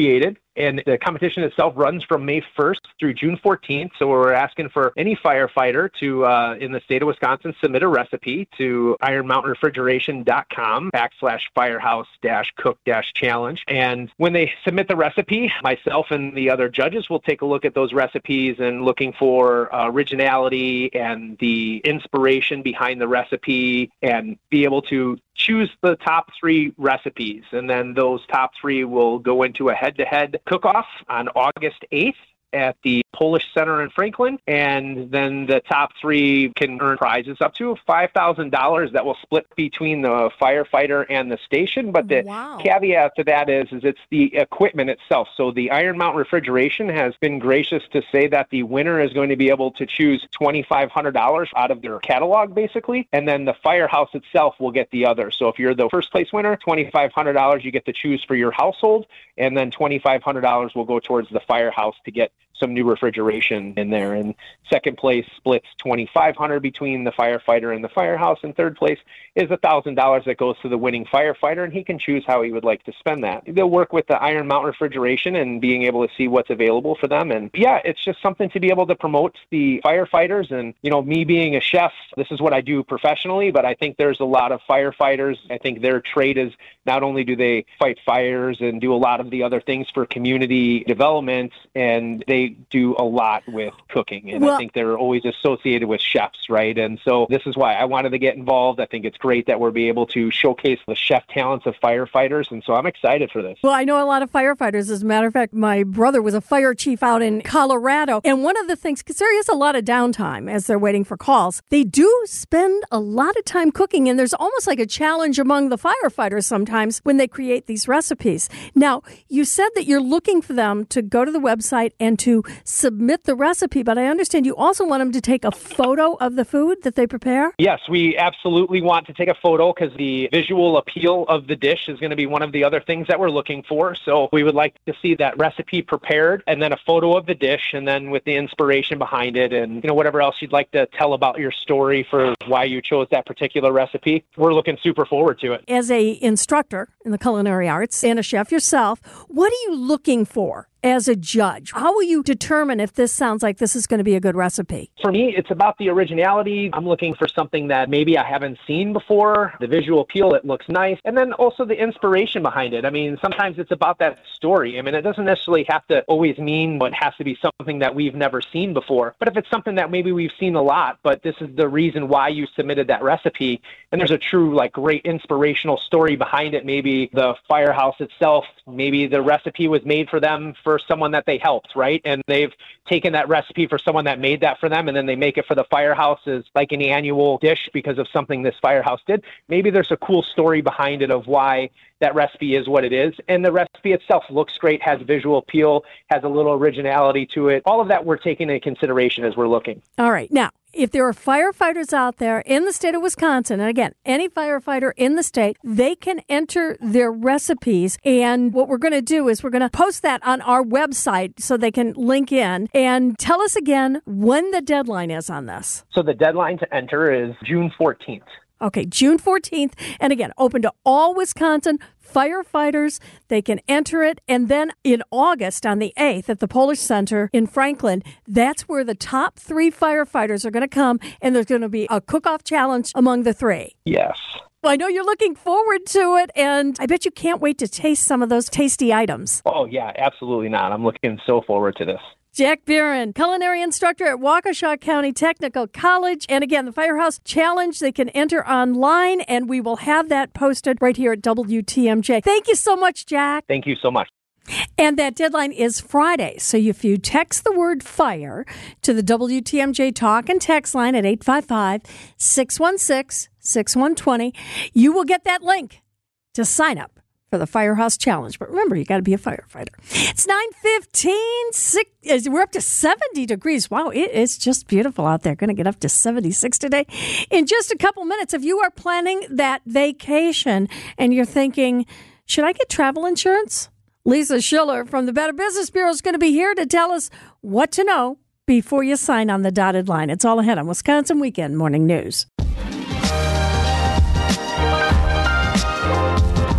And the competition itself runs from May first through June fourteenth. So we're asking for any firefighter to, uh, in the state of Wisconsin, submit a recipe to iron mountain refrigeration dot com backslash firehouse dash cook dash challenge. And when they submit the recipe, myself and the other judges will take a look at those recipes and looking for uh, originality and the inspiration behind the recipe and be able to choose the top three recipes. And then those top three will go into a head-to-head cook-off on August eighth at the Polish Center in Franklin, and then the top three can earn prizes up to five thousand dollars that will split between the firefighter and the station. But the Wow. caveat to that is, is it's the equipment itself. So the Iron Mountain Refrigeration has been gracious to say that the winner is going to be able to choose twenty-five hundred dollars out of their catalog, basically, and then the firehouse itself will get the other. So if you're the first place winner, twenty-five hundred dollars you get to choose for your household, and then twenty-five hundred dollars will go towards the firehouse to get some new refrigeration in there. And second place splits twenty-five hundred dollars between the firefighter and the firehouse, and third place is one thousand dollars that goes to the winning firefighter, and he can choose how he would like to spend that. They'll work with the Iron Mountain Refrigeration and being able to see what's available for them. And yeah, it's just something to be able to promote the firefighters. And, you know, me being a chef, this is what I do professionally, but I think there's a lot of firefighters. I think their trade is not only do they fight fires and do a lot of the other things for community development, and they do a lot with cooking. And Well- I think they're always associated with chefs, right? And so this is why I wanted to get involved. I think it's great that we're be able to showcase the chef talents of firefighters. And so I'm excited for this. Well, I know a lot of firefighters. As a matter of fact, my brother was a fire chief out in Colorado. And one of the things, because there is a lot of downtime as they're waiting for calls, they do spend a lot of time cooking. And there's almost like a challenge among the firefighters sometimes when they create these recipes. Now, you said that you're looking for them to go to the website and to submit the recipe, but I understand you also want them to take a photo of the food that they prepare? Yes, we absolutely want to take a photo because the visual appeal of the dish is going to be one of the other things that we're looking for. So we would like to see that recipe prepared and then a photo of the dish, and then with the inspiration behind it and, you know, whatever else you'd like to tell about your story for why you chose that particular recipe. We're looking super forward to it. As a instructor in the culinary arts and a chef yourself, what are you looking for as a judge? How will you determine if this sounds like this is going to be a good recipe? For me, it's about the originality. I'm looking for something that maybe I haven't seen before, the visual appeal, it looks nice, and then also the inspiration behind it. I mean, sometimes it's about that story. I mean, it doesn't necessarily have to always mean it has to be something that we've never seen before. But if it's something that maybe we've seen a lot, but this is the reason why you submitted that recipe, and there's a true, like, great inspirational story behind it, maybe the firehouse itself, maybe the recipe was made for them for someone that they helped, right? And they've taken that recipe for someone that made that for them, and then they make it for the firehouse as like an annual dish because of something this firehouse did. Maybe there's a cool story behind it of why that recipe is what it is. And the recipe itself looks great, has visual appeal, has a little originality to it. All of that we're taking into consideration as we're looking. All right. Now, if there are firefighters out there in the state of Wisconsin, and again, any firefighter in the state, they can enter their recipes. And what we're going to do is we're going to post that on our website so they can link in. And tell us again when the deadline is on this. So the deadline to enter is June fourteenth. Okay, June fourteenth. And again, open to all Wisconsin firefighters. They can enter it. And then in August, on the eighth, at the Polish Center in Franklin, that's where the top three firefighters are going to come. And there's going to be a cook-off challenge among the three. Yes. Well, I know you're looking forward to it, and I bet you can't wait to taste some of those tasty items. Oh, yeah, absolutely not. I'm looking so forward to this. Jack Barron, culinary instructor at Waukesha County Technical College. And again, the Firehouse Challenge, they can enter online, and we will have that posted right here at W T M J. Thank you so much, Jack. Thank you so much. And that deadline is Friday. So if you text the word FIRE to the W T M J talk and text line at eight five five, six one six, six one two zero, you will get that link to sign up for the Firehouse Challenge. But remember, you got to be a firefighter. It's nine fifteen. Six, we're up to seventy degrees. Wow, it is just beautiful out there. Going to get up to seventy-six today. In just a couple minutes, if you are planning that vacation and you're thinking, should I get travel insurance? Lisa Schiller from the Better Business Bureau is going to be here to tell us what to know before you sign on the dotted line. It's all ahead on Wisconsin Weekend Morning News.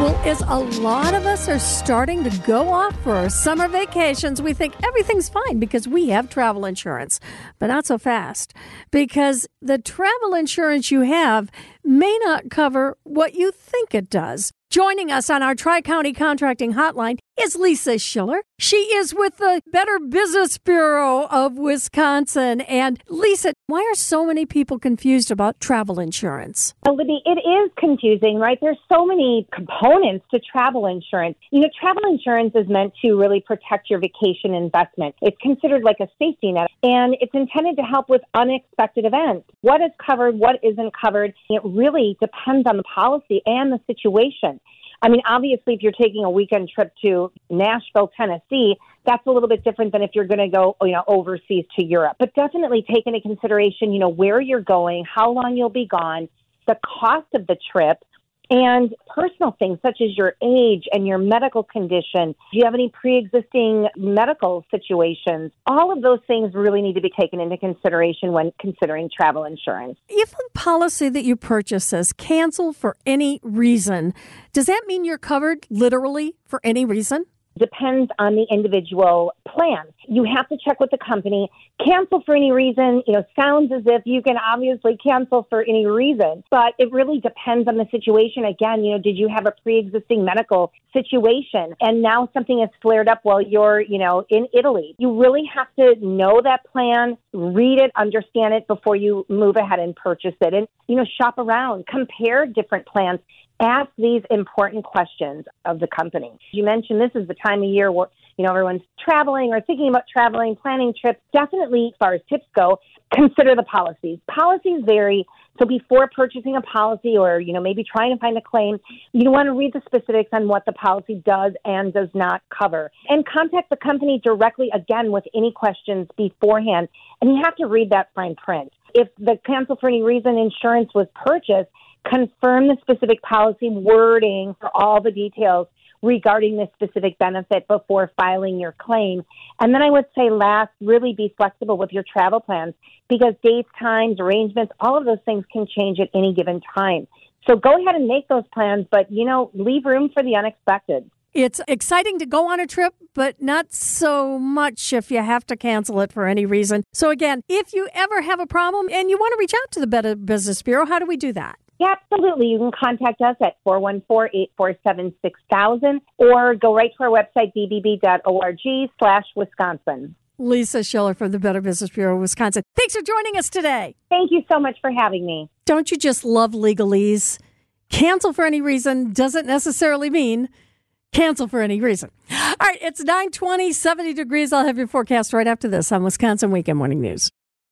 Well, as a lot of us are starting to go off for our summer vacations, we think everything's fine because we have travel insurance. But not so fast, because the travel insurance you have may not cover what you think it does. Joining us on our Tri-County Contracting Hotline is Lisa Schiller. She is with the Better Business Bureau of Wisconsin. And Lisa, why are so many people confused about travel insurance? Well, Libby, it is confusing, right? There's so many components to travel insurance. You know, travel insurance is meant to really protect your vacation investment. It's considered like a safety net, and it's intended to help with unexpected events. What is covered, what isn't covered, it really depends on the policy and the situation. I mean, obviously, if you're taking a weekend trip to Nashville, Tennessee, that's a little bit different than if you're going to go, you know, overseas to Europe. But definitely take into consideration, you know, where you're going, how long you'll be gone, the cost of the trip, and personal things such as your age and your medical condition. Do you have any pre-existing medical situations? All of those things really need to be taken into consideration when considering travel insurance. If a policy that you purchase says cancel for any reason, does that mean you're covered literally for any reason? Depends on the individual plan. You have to check with the company. Cancel for any reason, you know, sounds as if you can obviously cancel for any reason, but it really depends on the situation. Again, you know, did you have a pre-existing medical situation and now something has flared up while you're, you know, in Italy? You really have to know that plan, read it, understand it before you move ahead and purchase it. And, you know, shop around, compare different plans. Ask these important questions of the company. You mentioned this is the time of year where, you know, everyone's traveling or thinking about traveling, planning trips. Definitely, as far as tips go, consider the policies. Policies vary. So before purchasing a policy or, you know, maybe trying to find a claim, you want to read the specifics on what the policy does and does not cover. And contact the company directly, again, with any questions beforehand. And you have to read that fine print. If the cancel for any reason insurance was purchased, confirm the specific policy wording for all the details regarding this specific benefit before filing your claim. And then I would say last, really be flexible with your travel plans because dates, times, arrangements, all of those things can change at any given time. So go ahead and make those plans, but, you know, leave room for the unexpected. It's exciting to go on a trip, but not so much if you have to cancel it for any reason. So again, if you ever have a problem and you want to reach out to the Better Business Bureau, how do we do that? Yeah, absolutely. You can contact us at four one four, eight four seven, six thousand or go right to our website, b b b dot org slash Wisconsin. Lisa Schiller from the Better Business Bureau of Wisconsin. Thanks for joining us today. Thank you so much for having me. Don't you just love legalese? Cancel for any reason doesn't necessarily mean cancel for any reason. All right, it's nine twenty, seventy degrees. I'll have your forecast right after this on Wisconsin Weekend Morning News.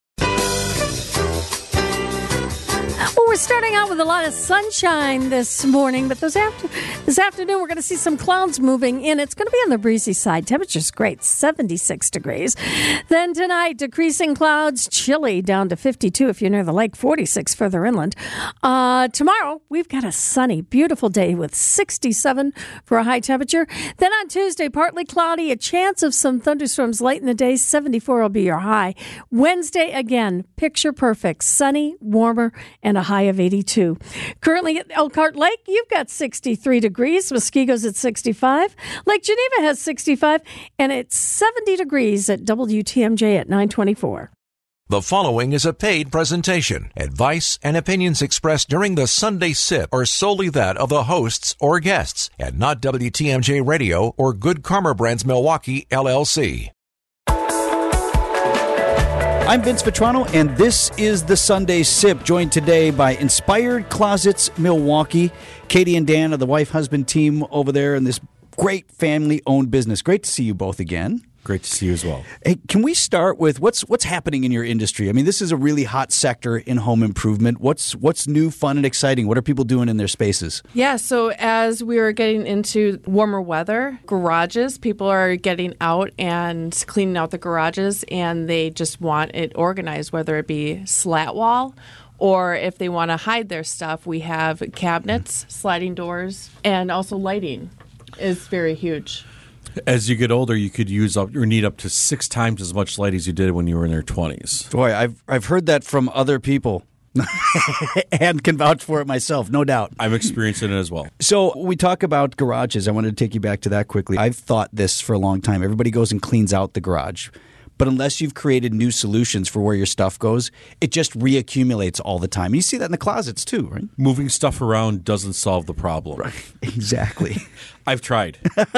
Well, we're starting out with a lot of sunshine this morning, but this, after, this afternoon we're going to see some clouds moving in. It's going to be on the breezy side. Temperature's great, seventy-six degrees. Then tonight, decreasing clouds, chilly down to fifty-two if you're near the lake, forty-six further inland. Uh, tomorrow, we've got a sunny, beautiful day with sixty-seven for a high temperature. Then on Tuesday, partly cloudy, a chance of some thunderstorms late in the day, seventy-four will be your high. Wednesday, again, picture perfect, sunny, warmer, and a high of eighty-two. Currently at Elkhart Lake, you've got sixty-three degrees. Muskogeo's at sixty-five. Lake Geneva has sixty-five, and it's seventy degrees at W T M J at nine twenty-four. The following is a paid presentation. Advice and opinions expressed during the Sunday Sip are solely that of the hosts or guests, and not W T M J Radio or Good Karma Brands Milwaukee, L L C. I'm Vince Vitrano, and this is the Sunday Sip, joined today by Inspired Closets Milwaukee. Katie and Dan are the wife-husband team over there in this great family-owned business. Great to see you both again. Great to see you as well. Hey, can we start with what's what's happening in your industry? I mean, this is a really hot sector in home improvement. What's what's new, fun, and exciting? What are people doing in their spaces? Yeah, so as we are getting into warmer weather, garages, people are getting out and cleaning out the garages, and they just want it organized, whether it be slat wall or if they want to hide their stuff. We have cabinets, sliding doors, and also lighting is very huge. As you get older, you could use up or need up to six times as much light as you did when you were in your twenties. Boy, I've I've heard that from other people. and can vouch for it myself, no doubt. I'm experiencing it as well. So we talk about garages. I wanted to take you back to that quickly. I've thought this for a long time. Everybody goes and cleans out the garage. But unless you've created new solutions for where your stuff goes, it just reaccumulates all the time. And you see that in the closets too, right? Moving stuff around doesn't solve the problem. Right. Exactly. I've tried.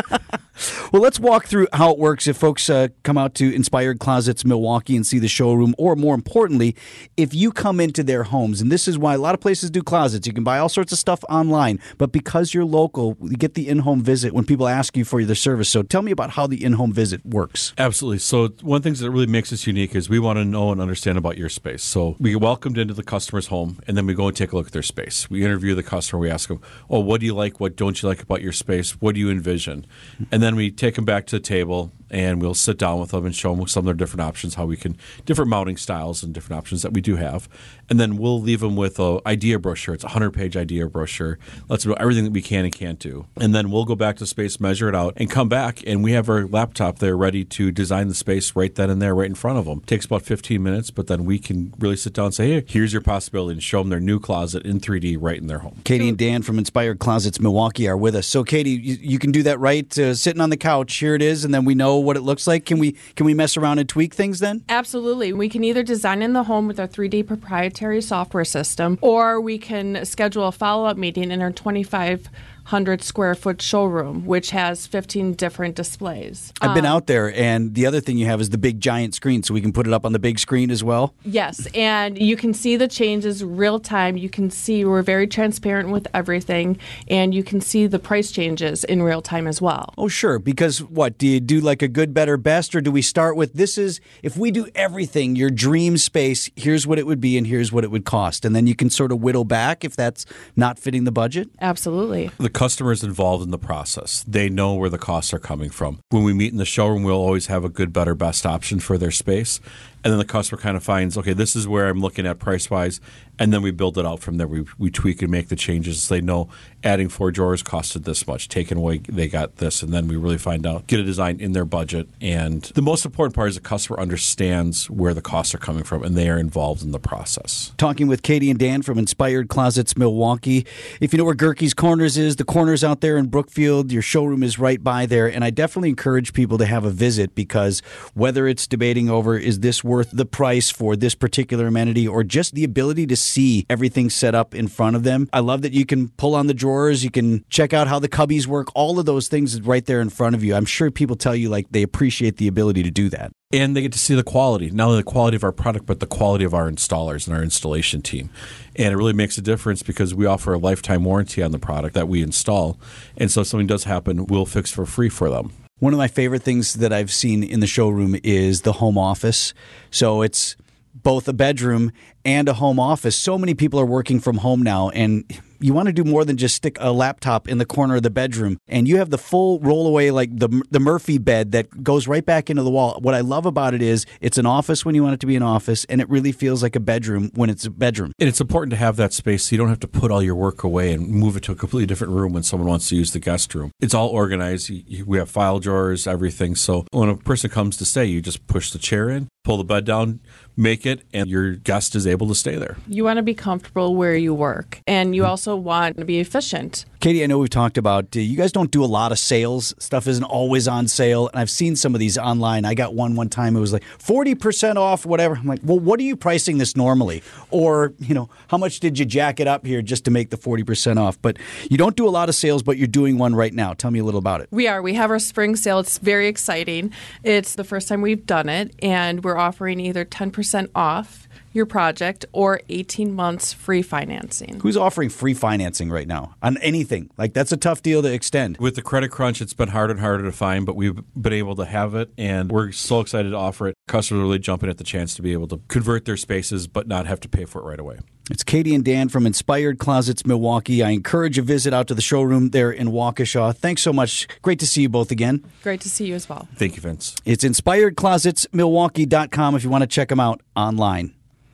Well, let's walk through how it works if folks uh, come out to Inspired Closets Milwaukee and see the showroom, or more importantly, if you come into their homes. And this is why a lot of places do closets. You can buy all sorts of stuff online, but because you're local, you get the in-home visit when people ask you for their service. So tell me about how the in-home visit works. Absolutely. So one of the things that really makes us unique is we want to know and understand about your space. So we get welcomed into the customer's home, and then we go and take a look at their space. We interview the customer. We ask them, oh, what do you like? What don't you like about your space? What do you envision? And then we take them back to the table, and we'll sit down with them and show them some of their different options, how we can, different mounting styles and different options that we do have. And then we'll leave them with an idea brochure. It's a hundred-page idea brochure. Lets them know everything that we can and can't do. And then we'll go back to space, measure it out, and come back, and we have our laptop there ready to design the space right then and there, right in front of them. It takes about fifteen minutes, but then we can really sit down and say, hey, here's your possibility, and show them their new closet in three D right in their home. Katie and Dan from Inspired Closets Milwaukee are with us. So, Katie, you, you can do that right, uh, sitting on the couch. Here it is, and then we know what it looks like. Can we can we mess around and tweak things then? Absolutely. We can either design in the home with our three D proprietary software system, or we can schedule a follow-up meeting in our twenty-five hundred square foot showroom, which has fifteen different displays. I've been Um, out there, and the other thing you have is the big giant screen, so we can put it up on the big screen as well. Yes, and you can see the changes real time. You can see we're very transparent with everything, and you can see the price changes in real time as well. Oh, sure. Because what, do you do like a good, better, best, or do we start with this is, if we do everything, your dream space, here's what it would be and here's what it would cost. And then you can sort of whittle back if that's not fitting the budget? Absolutely. The customer's involved in the process. They know where the costs are coming from. When we meet in the showroom, we'll always have a good, better, best option for their space. And then the customer kind of finds, okay, this is where I'm looking at price-wise, and then we build it out from there. We we tweak and make the changes. They know adding four drawers costed this much, taking away, they got this, and then we really find out, get a design in their budget. And the most important part is the customer understands where the costs are coming from, and they are involved in the process. Talking with Katie and Dan from Inspired Closets Milwaukee. If you know where Gerke's Corners is, the corner's out there in Brookfield. Your showroom is right by there, and I definitely encourage people to have a visit, because whether it's debating over, is this worth the price for this particular amenity, or just the ability to see everything set up in front of them. I love that you can pull on the drawers, you can check out how the cubbies work, all of those things right there in front of you. I'm sure people tell you like they appreciate the ability to do that. And they get to see the quality, not only the quality of our product, but the quality of our installers and our installation team. And it really makes a difference because we offer a lifetime warranty on the product that we install. And so if something does happen, we'll fix for free for them. One of my favorite things that I've seen in the showroom is the home office. So it's both a bedroom and a home office. So many people are working from home now, and you want to do more than just stick a laptop in the corner of the bedroom. And you have the full roll-away, like the the Murphy bed that goes right back into the wall. What I love about it is it's an office when you want it to be an office, and it really feels like a bedroom when it's a bedroom. And it's important to have that space so you don't have to put all your work away and move it to a completely different room when someone wants to use the guest room. It's all organized. We have file drawers, everything. So when a person comes to stay, you just push the chair in, pull the bed down, make it, and your guest is able to stay there. You want to be comfortable where you work, and you also want to be efficient. Katie, I know we've talked about, uh, you guys don't do a lot of sales. Stuff isn't always on sale. And I've seen some of these online. I got one one time. It was like forty percent off, whatever. I'm like, well, what are you pricing this normally? Or, you know, how much did you jack it up here just to make the forty percent off? But you don't do a lot of sales, but you're doing one right now. Tell me a little about it. We are. We have our spring sale. It's very exciting. It's the first time we've done it, and we're offering either ten percent off your project or eighteen months free financing. Who's offering free financing right now on anything? Like, that's a tough deal to extend. With the credit crunch, it's been harder and harder to find, but we've been able to have it, and we're so excited to offer it. Customers are really jumping at the chance to be able to convert their spaces but not have to pay for it right away. It's Katie and Dan from Inspired Closets Milwaukee. I encourage a visit out to the showroom there in Waukesha. Thanks so much. Great to see you both again. Great to see you as well. Thank you, Vince. It's inspired closets milwaukee dot com if you want to check them out online.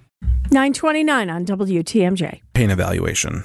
nine twenty-nine on W T M J. Pain evaluation.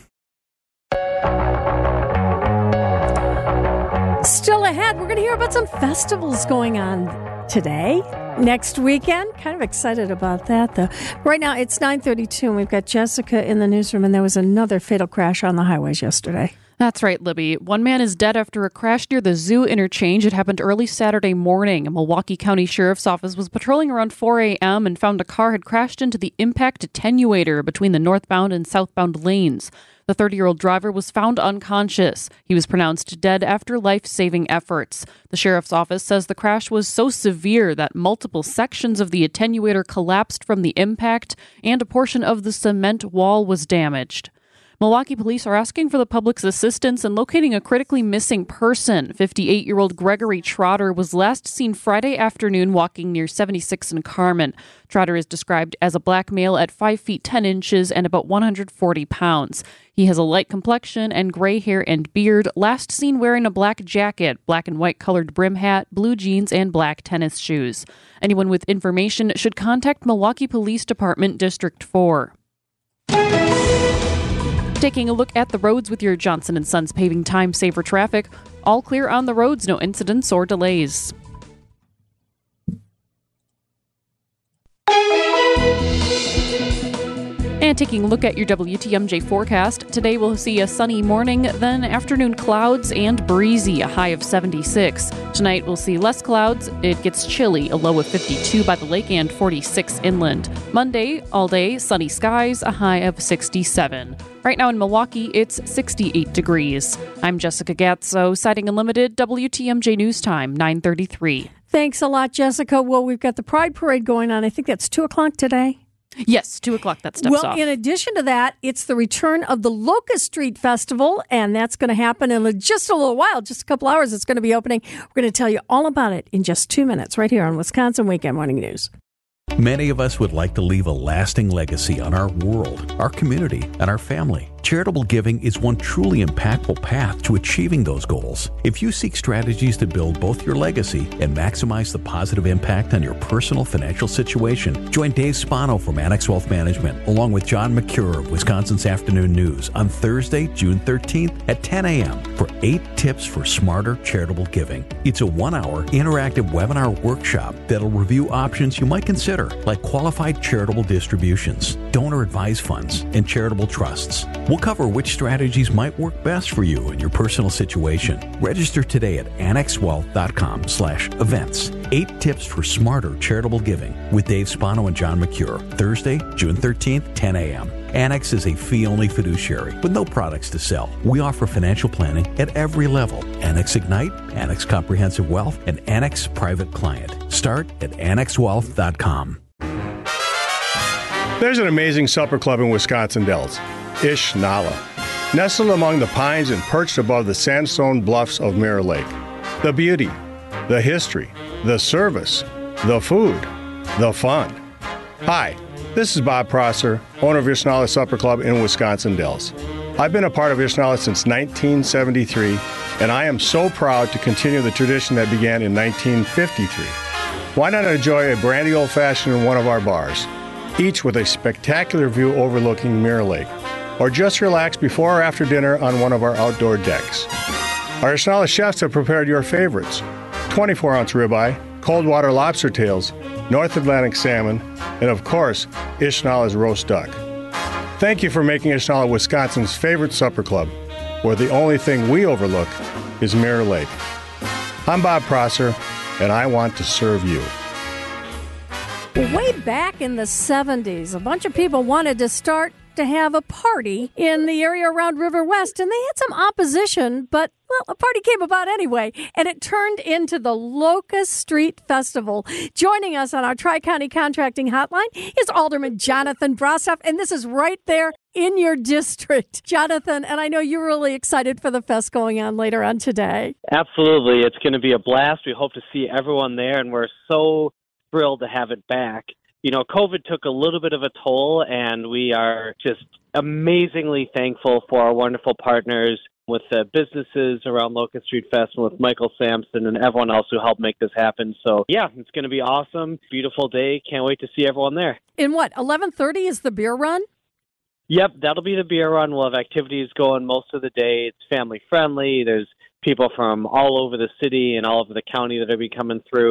Still ahead, we're going to hear about some festivals going on today. next weekend. Kind of excited about that, though. Right now, it's nine thirty-two, and we've got Jessica in the newsroom, and there was another fatal crash on the highways yesterday. That's right, Libby. One man is dead after a crash near the Zoo interchange. It happened early Saturday morning. A Milwaukee County Sheriff's Office was patrolling around four a.m. and found a car had crashed into the impact attenuator between the northbound and southbound lanes. The thirty-year-old driver was found unconscious. He was pronounced dead after life-saving efforts. The sheriff's office says the crash was so severe that multiple sections of the attenuator collapsed from the impact, and a portion of the cement wall was damaged. Milwaukee police are asking for the public's assistance in locating a critically missing person. fifty-eight-year-old Gregory Trotter was last seen Friday afternoon walking near seventy-six and Carmen. Trotter is described as a black male at five feet ten inches and about one hundred forty pounds. He has a light complexion and gray hair and beard, last seen wearing a black jacket, black and white colored brim hat, blue jeans, and black tennis shoes. Anyone with information should contact Milwaukee Police Department District four. Taking a look at the roads with your Johnson and Sons Paving Time Saver traffic. All clear on the roads, no incidents or delays. And taking a look at your W T M J forecast, today we'll see a sunny morning, then afternoon clouds and breezy, a high of seventy-six. Tonight we'll see less clouds, it gets chilly, a low of fifty-two by the lake and forty-six inland. Monday, all day, sunny skies, a high of sixty-seven. Right now in Milwaukee, it's sixty-eight degrees. I'm Jessica Gatso, Sighting Unlimited, W T M J News Time, nine thirty-three. Thanks a lot, Jessica. Well, we've got the Pride Parade going on. I think that's two o'clock today. Yes, two o'clock, that steps well, off. Well, in addition to that, it's the return of the Locust Street Festival, and that's going to happen in just a little while, just a couple hours. It's going to be opening. We're going to tell you all about it in just two minutes right here on Wisconsin Weekend Morning News. Many of us would like to leave a lasting legacy on our world, our community, and our family. Charitable giving is one truly impactful path to achieving those goals. If you seek strategies to build both your legacy and maximize the positive impact on your personal financial situation, join Dave Spano from Annex Wealth Management along with John McCure of Wisconsin's Afternoon News on Thursday, June thirteenth at ten a.m. for eight tips for smarter charitable giving. It's a one-hour interactive webinar workshop that'll review options you might consider, like qualified charitable distributions, donor-advised funds, and charitable trusts. We'll cover which strategies might work best for you and your personal situation. Register today at annexwealth.com slash events. Eight tips for smarter charitable giving with Dave Spano and John McCure. Thursday, June thirteenth, ten a.m. Annex is a fee-only fiduciary with no products to sell. We offer financial planning at every level. Annex Ignite, Annex Comprehensive Wealth, and Annex Private Client. Start at annex wealth dot com. There's an amazing supper club in Wisconsin Dells, Ish Nala, nestled among the pines and perched above the sandstone bluffs of Mirror Lake. The beauty, the history, the service, the food, the fun. Hi, this is Bob Prosser, owner of Ishnala Supper Club in Wisconsin Dells. I've been a part of Ishnala since nineteen seventy-three, and I am so proud to continue the tradition that began in nineteen fifty-three. Why not enjoy a brandy old-fashioned in one of our bars, each with a spectacular view overlooking Mirror Lake, or just relax before or after dinner on one of our outdoor decks. Our Ishnala chefs have prepared your favorites: twenty-four ounce ribeye, cold water lobster tails, North Atlantic salmon, and of course, Ishnala's roast duck. Thank you for making Ishnala Wisconsin's favorite supper club, where the only thing we overlook is Mirror Lake. I'm Bob Prosser, and I want to serve you. Way back in the seventies, a bunch of people wanted to start to have a party in the area around River West, and they had some opposition, but, well, a party came about anyway, and it turned into the Locust Street Festival. Joining us on our Tri-County Contracting Hotline is Alderman Jonathan Brostoff, and this is right there in your district, Jonathan, and I know you're really excited for the fest going on later on today. Absolutely. It's going to be a blast. We hope to see everyone there, and we're so thrilled to have it back. You know, COVID took a little bit of a toll, and we are just amazingly thankful for our wonderful partners with the businesses around Locust Street Festival, with Michael Sampson and everyone else who helped make this happen. So, yeah, it's going to be awesome. Beautiful day. Can't wait to see everyone there. In what, eleven thirty is the beer run? Yep, that'll be the beer run. We'll have activities going most of the day. It's family friendly. There's people from all over the city and all over the county that will be coming through.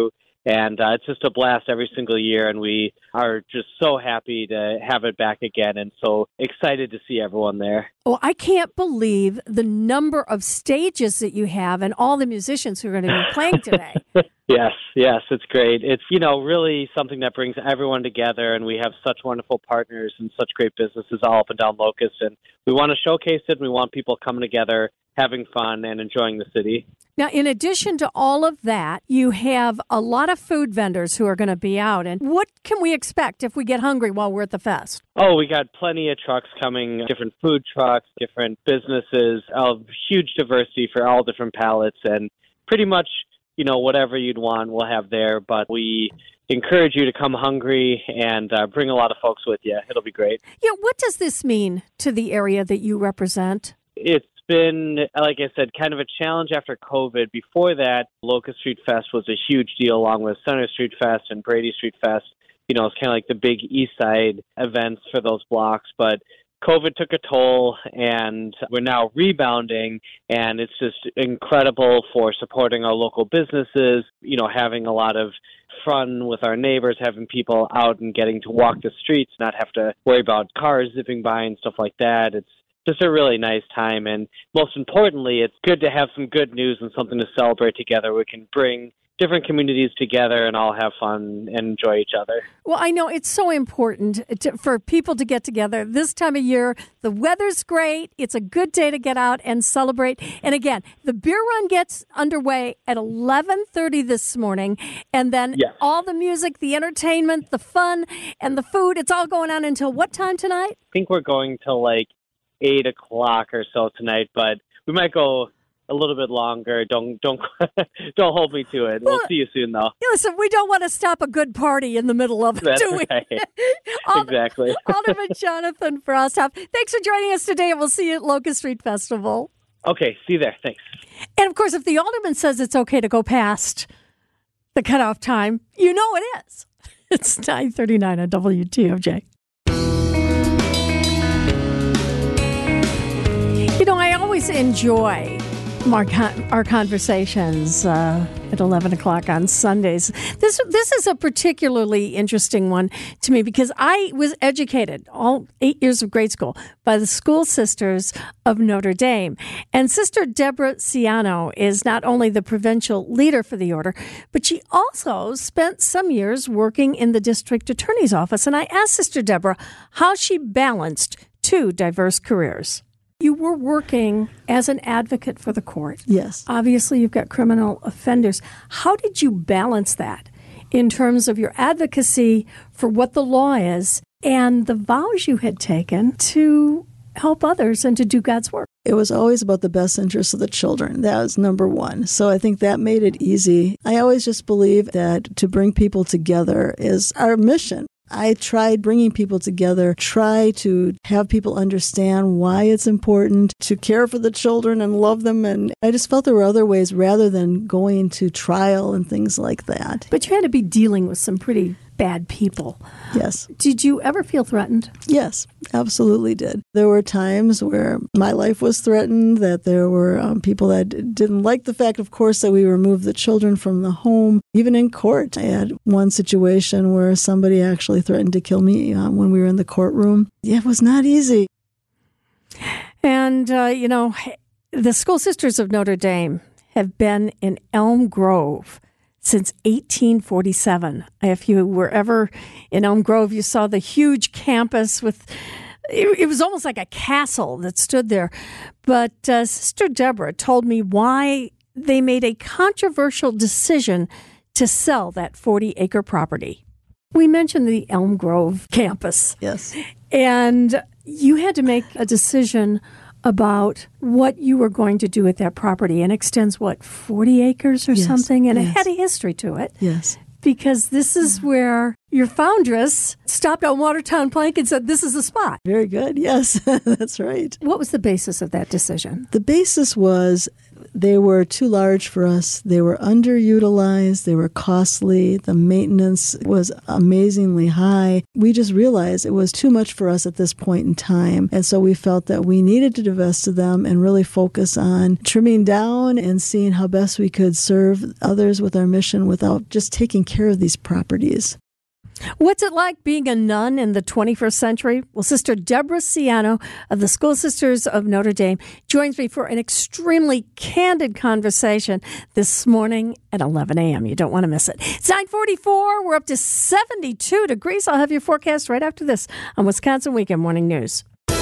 And uh, it's just a blast every single year, and we are just so happy to have it back again and so excited to see everyone there. Well, I can't believe the number of stages that you have and all the musicians who are going to be playing today. Yes, yes, it's great. It's, you know, really something that brings everyone together, and we have such wonderful partners and such great businesses all up and down Locust, and we want to showcase it. We want people coming together, having fun, and enjoying the city. Now, in addition to all of that, you have a lot of food vendors who are going to be out. And what can we expect if we get hungry while we're at the fest? Oh, we got plenty of trucks coming, different food trucks, different businesses, a huge diversity for all different palates, and pretty much, you know, whatever you'd want, we'll have there. But we encourage you to come hungry and uh, bring a lot of folks with you. It'll be great. Yeah, what does this mean to the area that you represent? It's been, like I said, kind of a challenge after COVID. Before that, Locust Street Fest was a huge deal, along with Center Street Fest and Brady Street Fest. You know, it's kind of like the big East Side events for those blocks. But COVID took a toll, and we're now rebounding, and it's just incredible for supporting our local businesses, you know, having a lot of fun with our neighbors, having people out and getting to walk the streets, not have to worry about cars zipping by and stuff like that. It's just a really nice time, and most importantly, it's good to have some good news and something to celebrate together. We can bring different communities together and all have fun and enjoy each other. Well, I know it's so important to, for people to get together this time of year. The weather's great. It's a good day to get out and celebrate. And again, the beer run gets underway at eleven thirty this morning. And then yes. all the music, the entertainment, the fun, and the food, it's all going on until what time tonight? I think we're going till like eight o'clock or so tonight, but we might go a little bit longer. Don't don't don't hold me to it. We'll, we'll see you soon, though. Listen, we don't want to stop a good party in the middle of it, That's do we? Right. Exactly. Alderman Jonathan Frosthoff, thanks for joining us today, and we'll see you at Locust Street Festival. Okay, see you there. Thanks. And of course, if the alderman says it's okay to go past the cutoff time, you know it is. It's nine thirty-nine on W T M J. You know, I always enjoy our, our conversations uh, at eleven o'clock on Sundays. This this is a particularly interesting one to me because I was educated all eight years of grade school by the School Sisters of Notre Dame. And Sister Deborah Ciano is not only the provincial leader for the order, but she also spent some years working in the district attorney's office. And I asked Sister Deborah how she balanced two diverse careers. You were working as an advocate for the court. Yes. Obviously, you've got criminal offenders. How did you balance that in terms of your advocacy for what the law is and the vows you had taken to help others and to do God's work? It was always about the best interests of the children. That was number one. So I think that made it easy. I always just believe that to bring people together is our mission. I tried bringing people together, try to have people understand why it's important to care for the children and love them. And I just felt there were other ways rather than going to trial and things like that. But you had to be dealing with some pretty bad people. Yes. Did you ever feel threatened? Yes, absolutely did. There were times where my life was threatened, that there were um, people that didn't like the fact, of course, that we removed the children from the home. Even in court, I had one situation where somebody actually threatened to kill me uh, when we were in the courtroom. Yeah, it was not easy. And, uh, you know, the School Sisters of Notre Dame have been in Elm Grove since eighteen forty-seven. If you were ever in Elm Grove, you saw the huge campus with, it, it was almost like a castle that stood there. But uh, Sister Deborah told me why they made a controversial decision to sell that forty-acre property. We mentioned the Elm Grove campus. Yes. And you had to make a decision about what you were going to do with that property. And extends, what, forty acres or yes. something? And yes. it had a history to it. Yes. Because this is where your foundress stopped on Watertown Plank and said, this is the spot. Very good. Yes, that's right. What was the basis of that decision? The basis was they were too large for us. They were underutilized. They were costly. The maintenance was amazingly high. We just realized it was too much for us at this point in time. And so we felt that we needed to divest of them and really focus on trimming down and seeing how best we could serve others with our mission without just taking care of these properties. What's it like being a nun in the twenty-first century? Well, Sister Deborah Ciano of the School Sisters of Notre Dame joins me for an extremely candid conversation this morning at eleven a.m. You don't want to miss it. It's nine forty-four. We're up to seventy-two degrees. I'll have your forecast right after this on Wisconsin Weekend Morning News.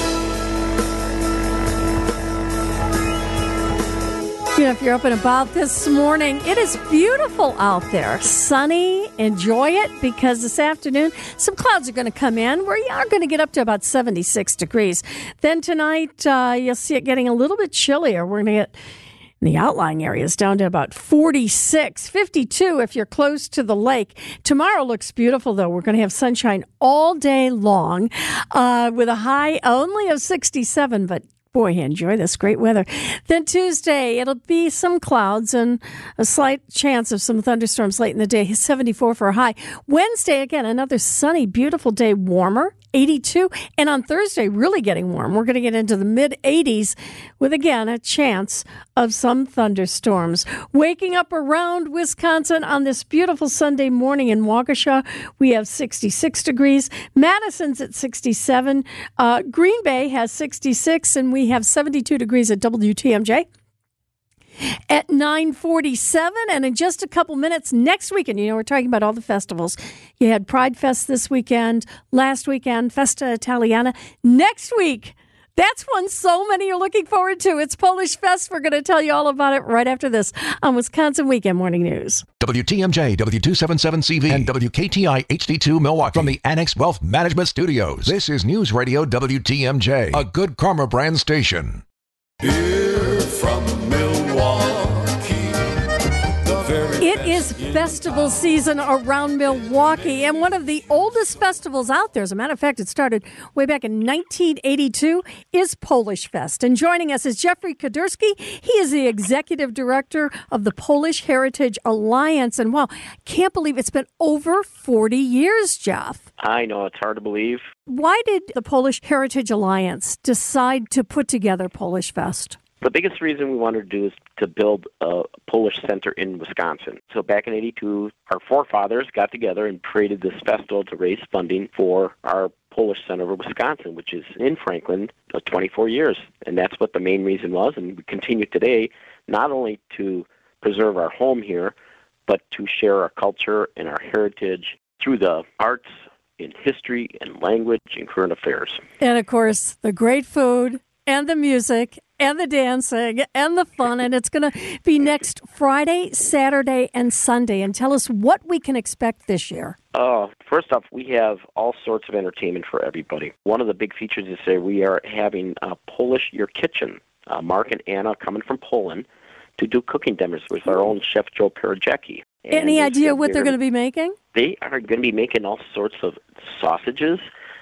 You know, if you're up and about this morning, it is beautiful out there. Sunny. Enjoy it, because this afternoon, some clouds are going to come in. We are going to get up to about seventy-six degrees. Then tonight, uh, you'll see it getting a little bit chillier. We're going to get in the outlying areas down to about forty-six, fifty-two if you're close to the lake. Tomorrow looks beautiful, though. We're going to have sunshine all day long uh, with a high only of sixty-seven, but boy, enjoy this great weather. Then Tuesday, it'll be some clouds and a slight chance of some thunderstorms late in the day. seventy-four for a high. Wednesday, again, another sunny, beautiful day, warmer, eighty-two. And on Thursday, really getting warm. We're going to get into the mid eighties with, again, a chance of some thunderstorms. Waking up around Wisconsin on this beautiful Sunday morning in Waukesha, we have sixty-six degrees. Madison's at sixty-seven. Uh, Green Bay has sixty-six, and we have seventy-two degrees at W T M J. At nine forty-seven, and in just a couple minutes next weekend, you know, we're talking about all the festivals. You had Pride Fest this weekend, last weekend, Festa Italiana. Next week, that's one so many are looking forward to. It's Polish Fest. We're going to tell you all about it right after this on Wisconsin Weekend Morning News. W T M J, W two seventy-seven C V, and W K T I H D two Milwaukee from the Annex Wealth Management Studios. This is News Radio W T M J, a Good Karma brand station. Here from Milwaukee, the very It is festival season around Milwaukee, and one of the oldest festivals out there, as a matter of fact, it started way back in nineteen eighty-two, is Polish Fest. And joining us is Jeffrey Kuderski. He is the executive director of the Polish Heritage Alliance. And wow, can't believe it's been over forty years, Jeff. I know, it's hard to believe. Why did the Polish Heritage Alliance decide to put together Polish Fest? The biggest reason we wanted to do is to build a Polish center in Wisconsin. So back in eighty-two, our forefathers got together and created this festival to raise funding for our Polish Center of Wisconsin, which is in Franklin, for twenty-four years. And that's what the main reason was. And we continue today, not only to preserve our home here, but to share our culture and our heritage through the arts, in history and language and current affairs. And of course, the great food and the music and the dancing and the fun. And it's going to be next Friday, Saturday, and Sunday. And tell us what we can expect this year. Uh, first off, we have all sorts of entertainment for everybody. One of the big features is that we are having uh, Polish Your Kitchen. Uh, Mark and Anna coming from Poland to do cooking demos with our own chef Joe Perajecki. Any idea what they're going to be making? They are going to be making all sorts of sausages,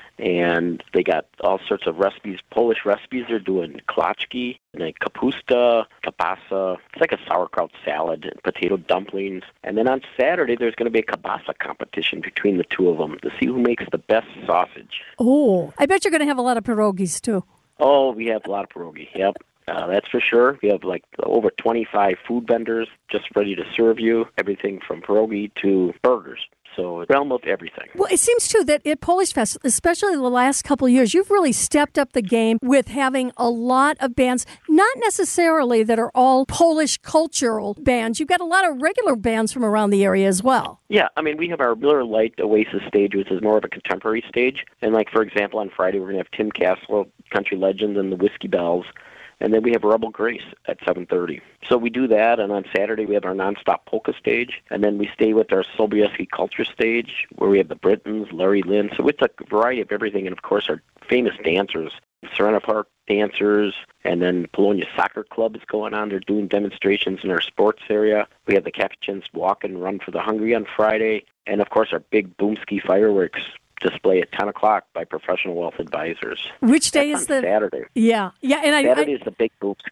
and they got all sorts of recipes, Polish recipes. They're doing klaczki, like kapusta, kielbasa. It's like a sauerkraut salad, and potato dumplings. And then on Saturday, there's going to be a kielbasa competition between the two of them to see who makes the best sausage. Oh, I bet you're going to have a lot of pierogies, too. Oh, we have a lot of pierogi, yep. Uh, that's for sure. We have like over twenty-five food vendors just ready to serve you, everything from pierogi to burgers. So realm of everything. Well, it seems, too, that at Polish Fest, especially the last couple of years, you've really stepped up the game with having a lot of bands, not necessarily that are all Polish cultural bands. You've got a lot of regular bands from around the area as well. Yeah, I mean, we have our Miller Lite Oasis stage, which is more of a contemporary stage. And like, for example, on Friday, we're going to have Tim Castle, Country Legends, and the Whiskey Bells. And then we have Rebel Grace at seven thirty. So we do that, and on Saturday we have our Nonstop Polka stage, and then we stay with our Sobieski Culture stage, where we have the Britons, Larry Lynn. So it's a variety of everything, and of course our famous dancers, Serena Park dancers, and then Polonia Soccer Club is going on. They're doing demonstrations in our sports area. We have the Capuchins Walk and Run for the Hungry on Friday, and of course our big Boomski fireworks display at ten o'clock by Professional Wealth Advisors. Which day That's is on the Saturday? Yeah, yeah, and I Saturday I, is the big Boomski.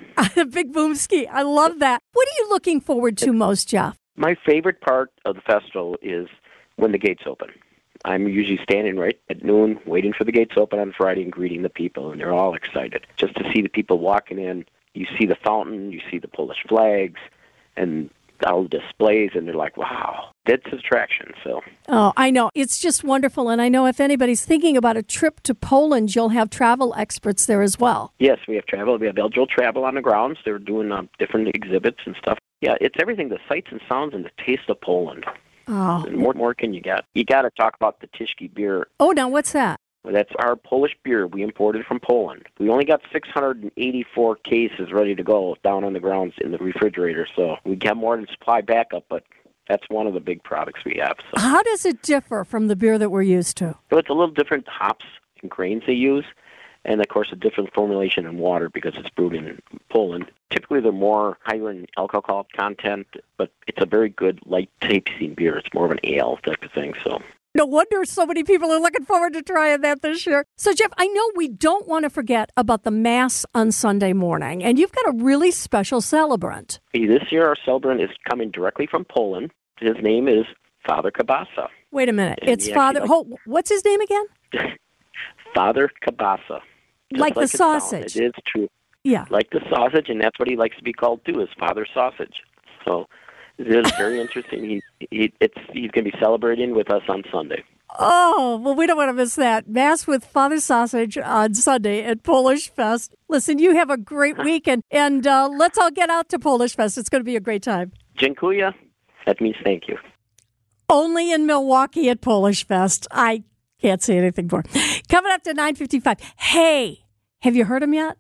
A big boom ski. I love that. What are you looking forward to most, Jeff? My favorite part of the festival is when the gates open. I'm usually standing right at noon, waiting for the gates to open on Friday and greeting the people, and they're all excited. Just to see the people walking in, you see the fountain, you see the Polish flags, and all the displays, and they're like, wow, that's attraction. So, oh, I know. It's just wonderful, and I know if anybody's thinking about a trip to Poland, you'll have travel experts there as well. Yes, we have travel. We have Belgial travel on the grounds. They're doing uh, different exhibits and stuff. Yeah, it's everything, the sights and sounds and the taste of Poland. Oh. And more, more can you get? You got to talk about the Tyszki beer. Oh, now what's that? Well, that's our Polish beer we imported from Poland. We only got six hundred eighty-four cases ready to go down on the grounds in the refrigerator, so we have more than supply backup, but that's one of the big products we have. So. How does it differ from the beer that we're used to? So it's a little different hops and grains they use, and, of course, a different formulation in water because it's brewed in Poland. Typically, they're more higher in alcohol content, but it's a very good, light-tasting beer. It's more of an ale type of thing, so... No wonder so many people are looking forward to trying that this year. So, Jeff, I know we don't want to forget about the Mass on Sunday morning, and you've got a really special celebrant. This year, our celebrant is coming directly from Poland. His name is Father Kabasa. Wait a minute. And it's Father... Like, oh, what's his name again? Father Kabasa. Like, like the sausage. It is true. Yeah. Like the sausage, and that's what he likes to be called, too, is Father Sausage. So... It is very interesting. He, he, it's, he's going to be celebrating with us on Sunday. Oh, well, we don't want to miss that. Mass with Father Sausage on Sunday at Polish Fest. Listen, you have a great weekend, and uh, let's all get out to Polish Fest. It's going to be a great time. Dziękuję. That means thank you. Only in Milwaukee at Polish Fest. I can't say anything more. Coming up to nine fifty-five. Hey, have you heard them yet?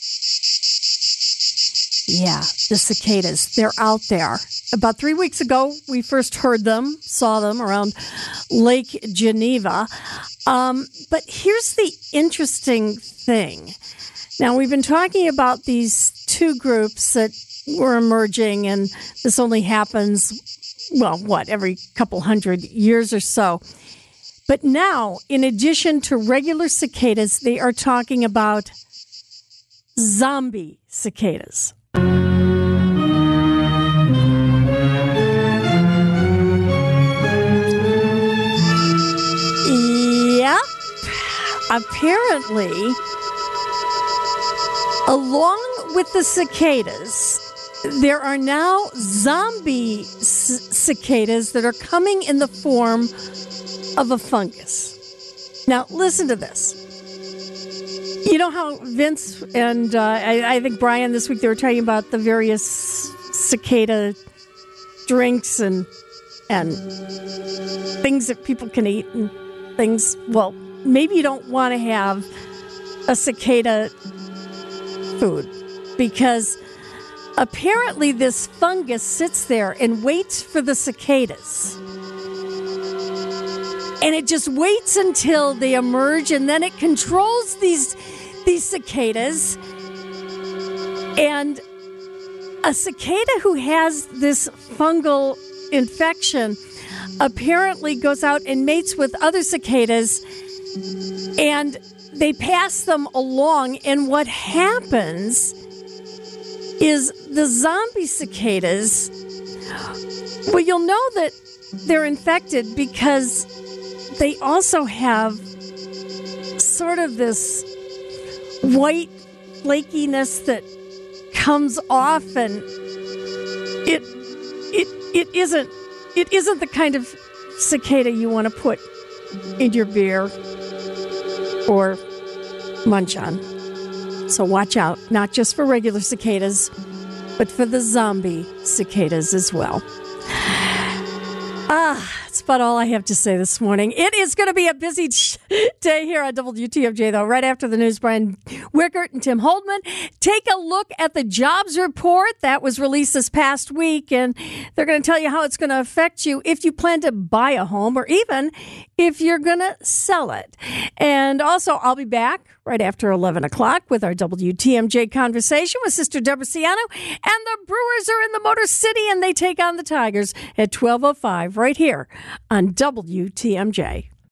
Yeah, the cicadas. They're out there. About three weeks ago, we first heard them, saw them around Lake Geneva. Um, but here's the interesting thing. Now, we've been talking about these two groups that were emerging, and this only happens, well, what, every couple hundred years or so. But now, in addition to regular cicadas, they are talking about zombie cicadas. Yep. Apparently, along with the cicadas, there are now zombie c- cicadas that are coming in the form of a fungus. Now, listen to this. You know how Vince and uh, I, I think Brian this week, they were talking about the various cicada drinks and and things that people can eat and things. Well, maybe you don't want to have a cicada food because apparently this fungus sits there and waits for the cicadas. And it just waits until they emerge, and then it controls these these cicadas. And a cicada who has this fungal infection apparently goes out and mates with other cicadas, and they pass them along. And what happens is the zombie cicadas, well, you'll know that they're infected because they also have sort of this white flakiness that comes off, and it it it isn't it isn't the kind of cicada you want to put in your beer or munch on. So watch out, not just for regular cicadas, but for the zombie cicadas as well. Ah, that's about all I have to say this morning. It is going to be a busy day here on W T M J, though. Right after the news, Brian Wickert and Tim Holdman take a look at the jobs report that was released this past week, and they're going to tell you how it's going to affect you if you plan to buy a home or even if you're going to sell it. And also, I'll be back right after eleven o'clock with our W T M J conversation with Sister Deborah Ciano. And the Brewers are in the Motor City, and they take on the Tigers at twelve oh five right here on W T M J.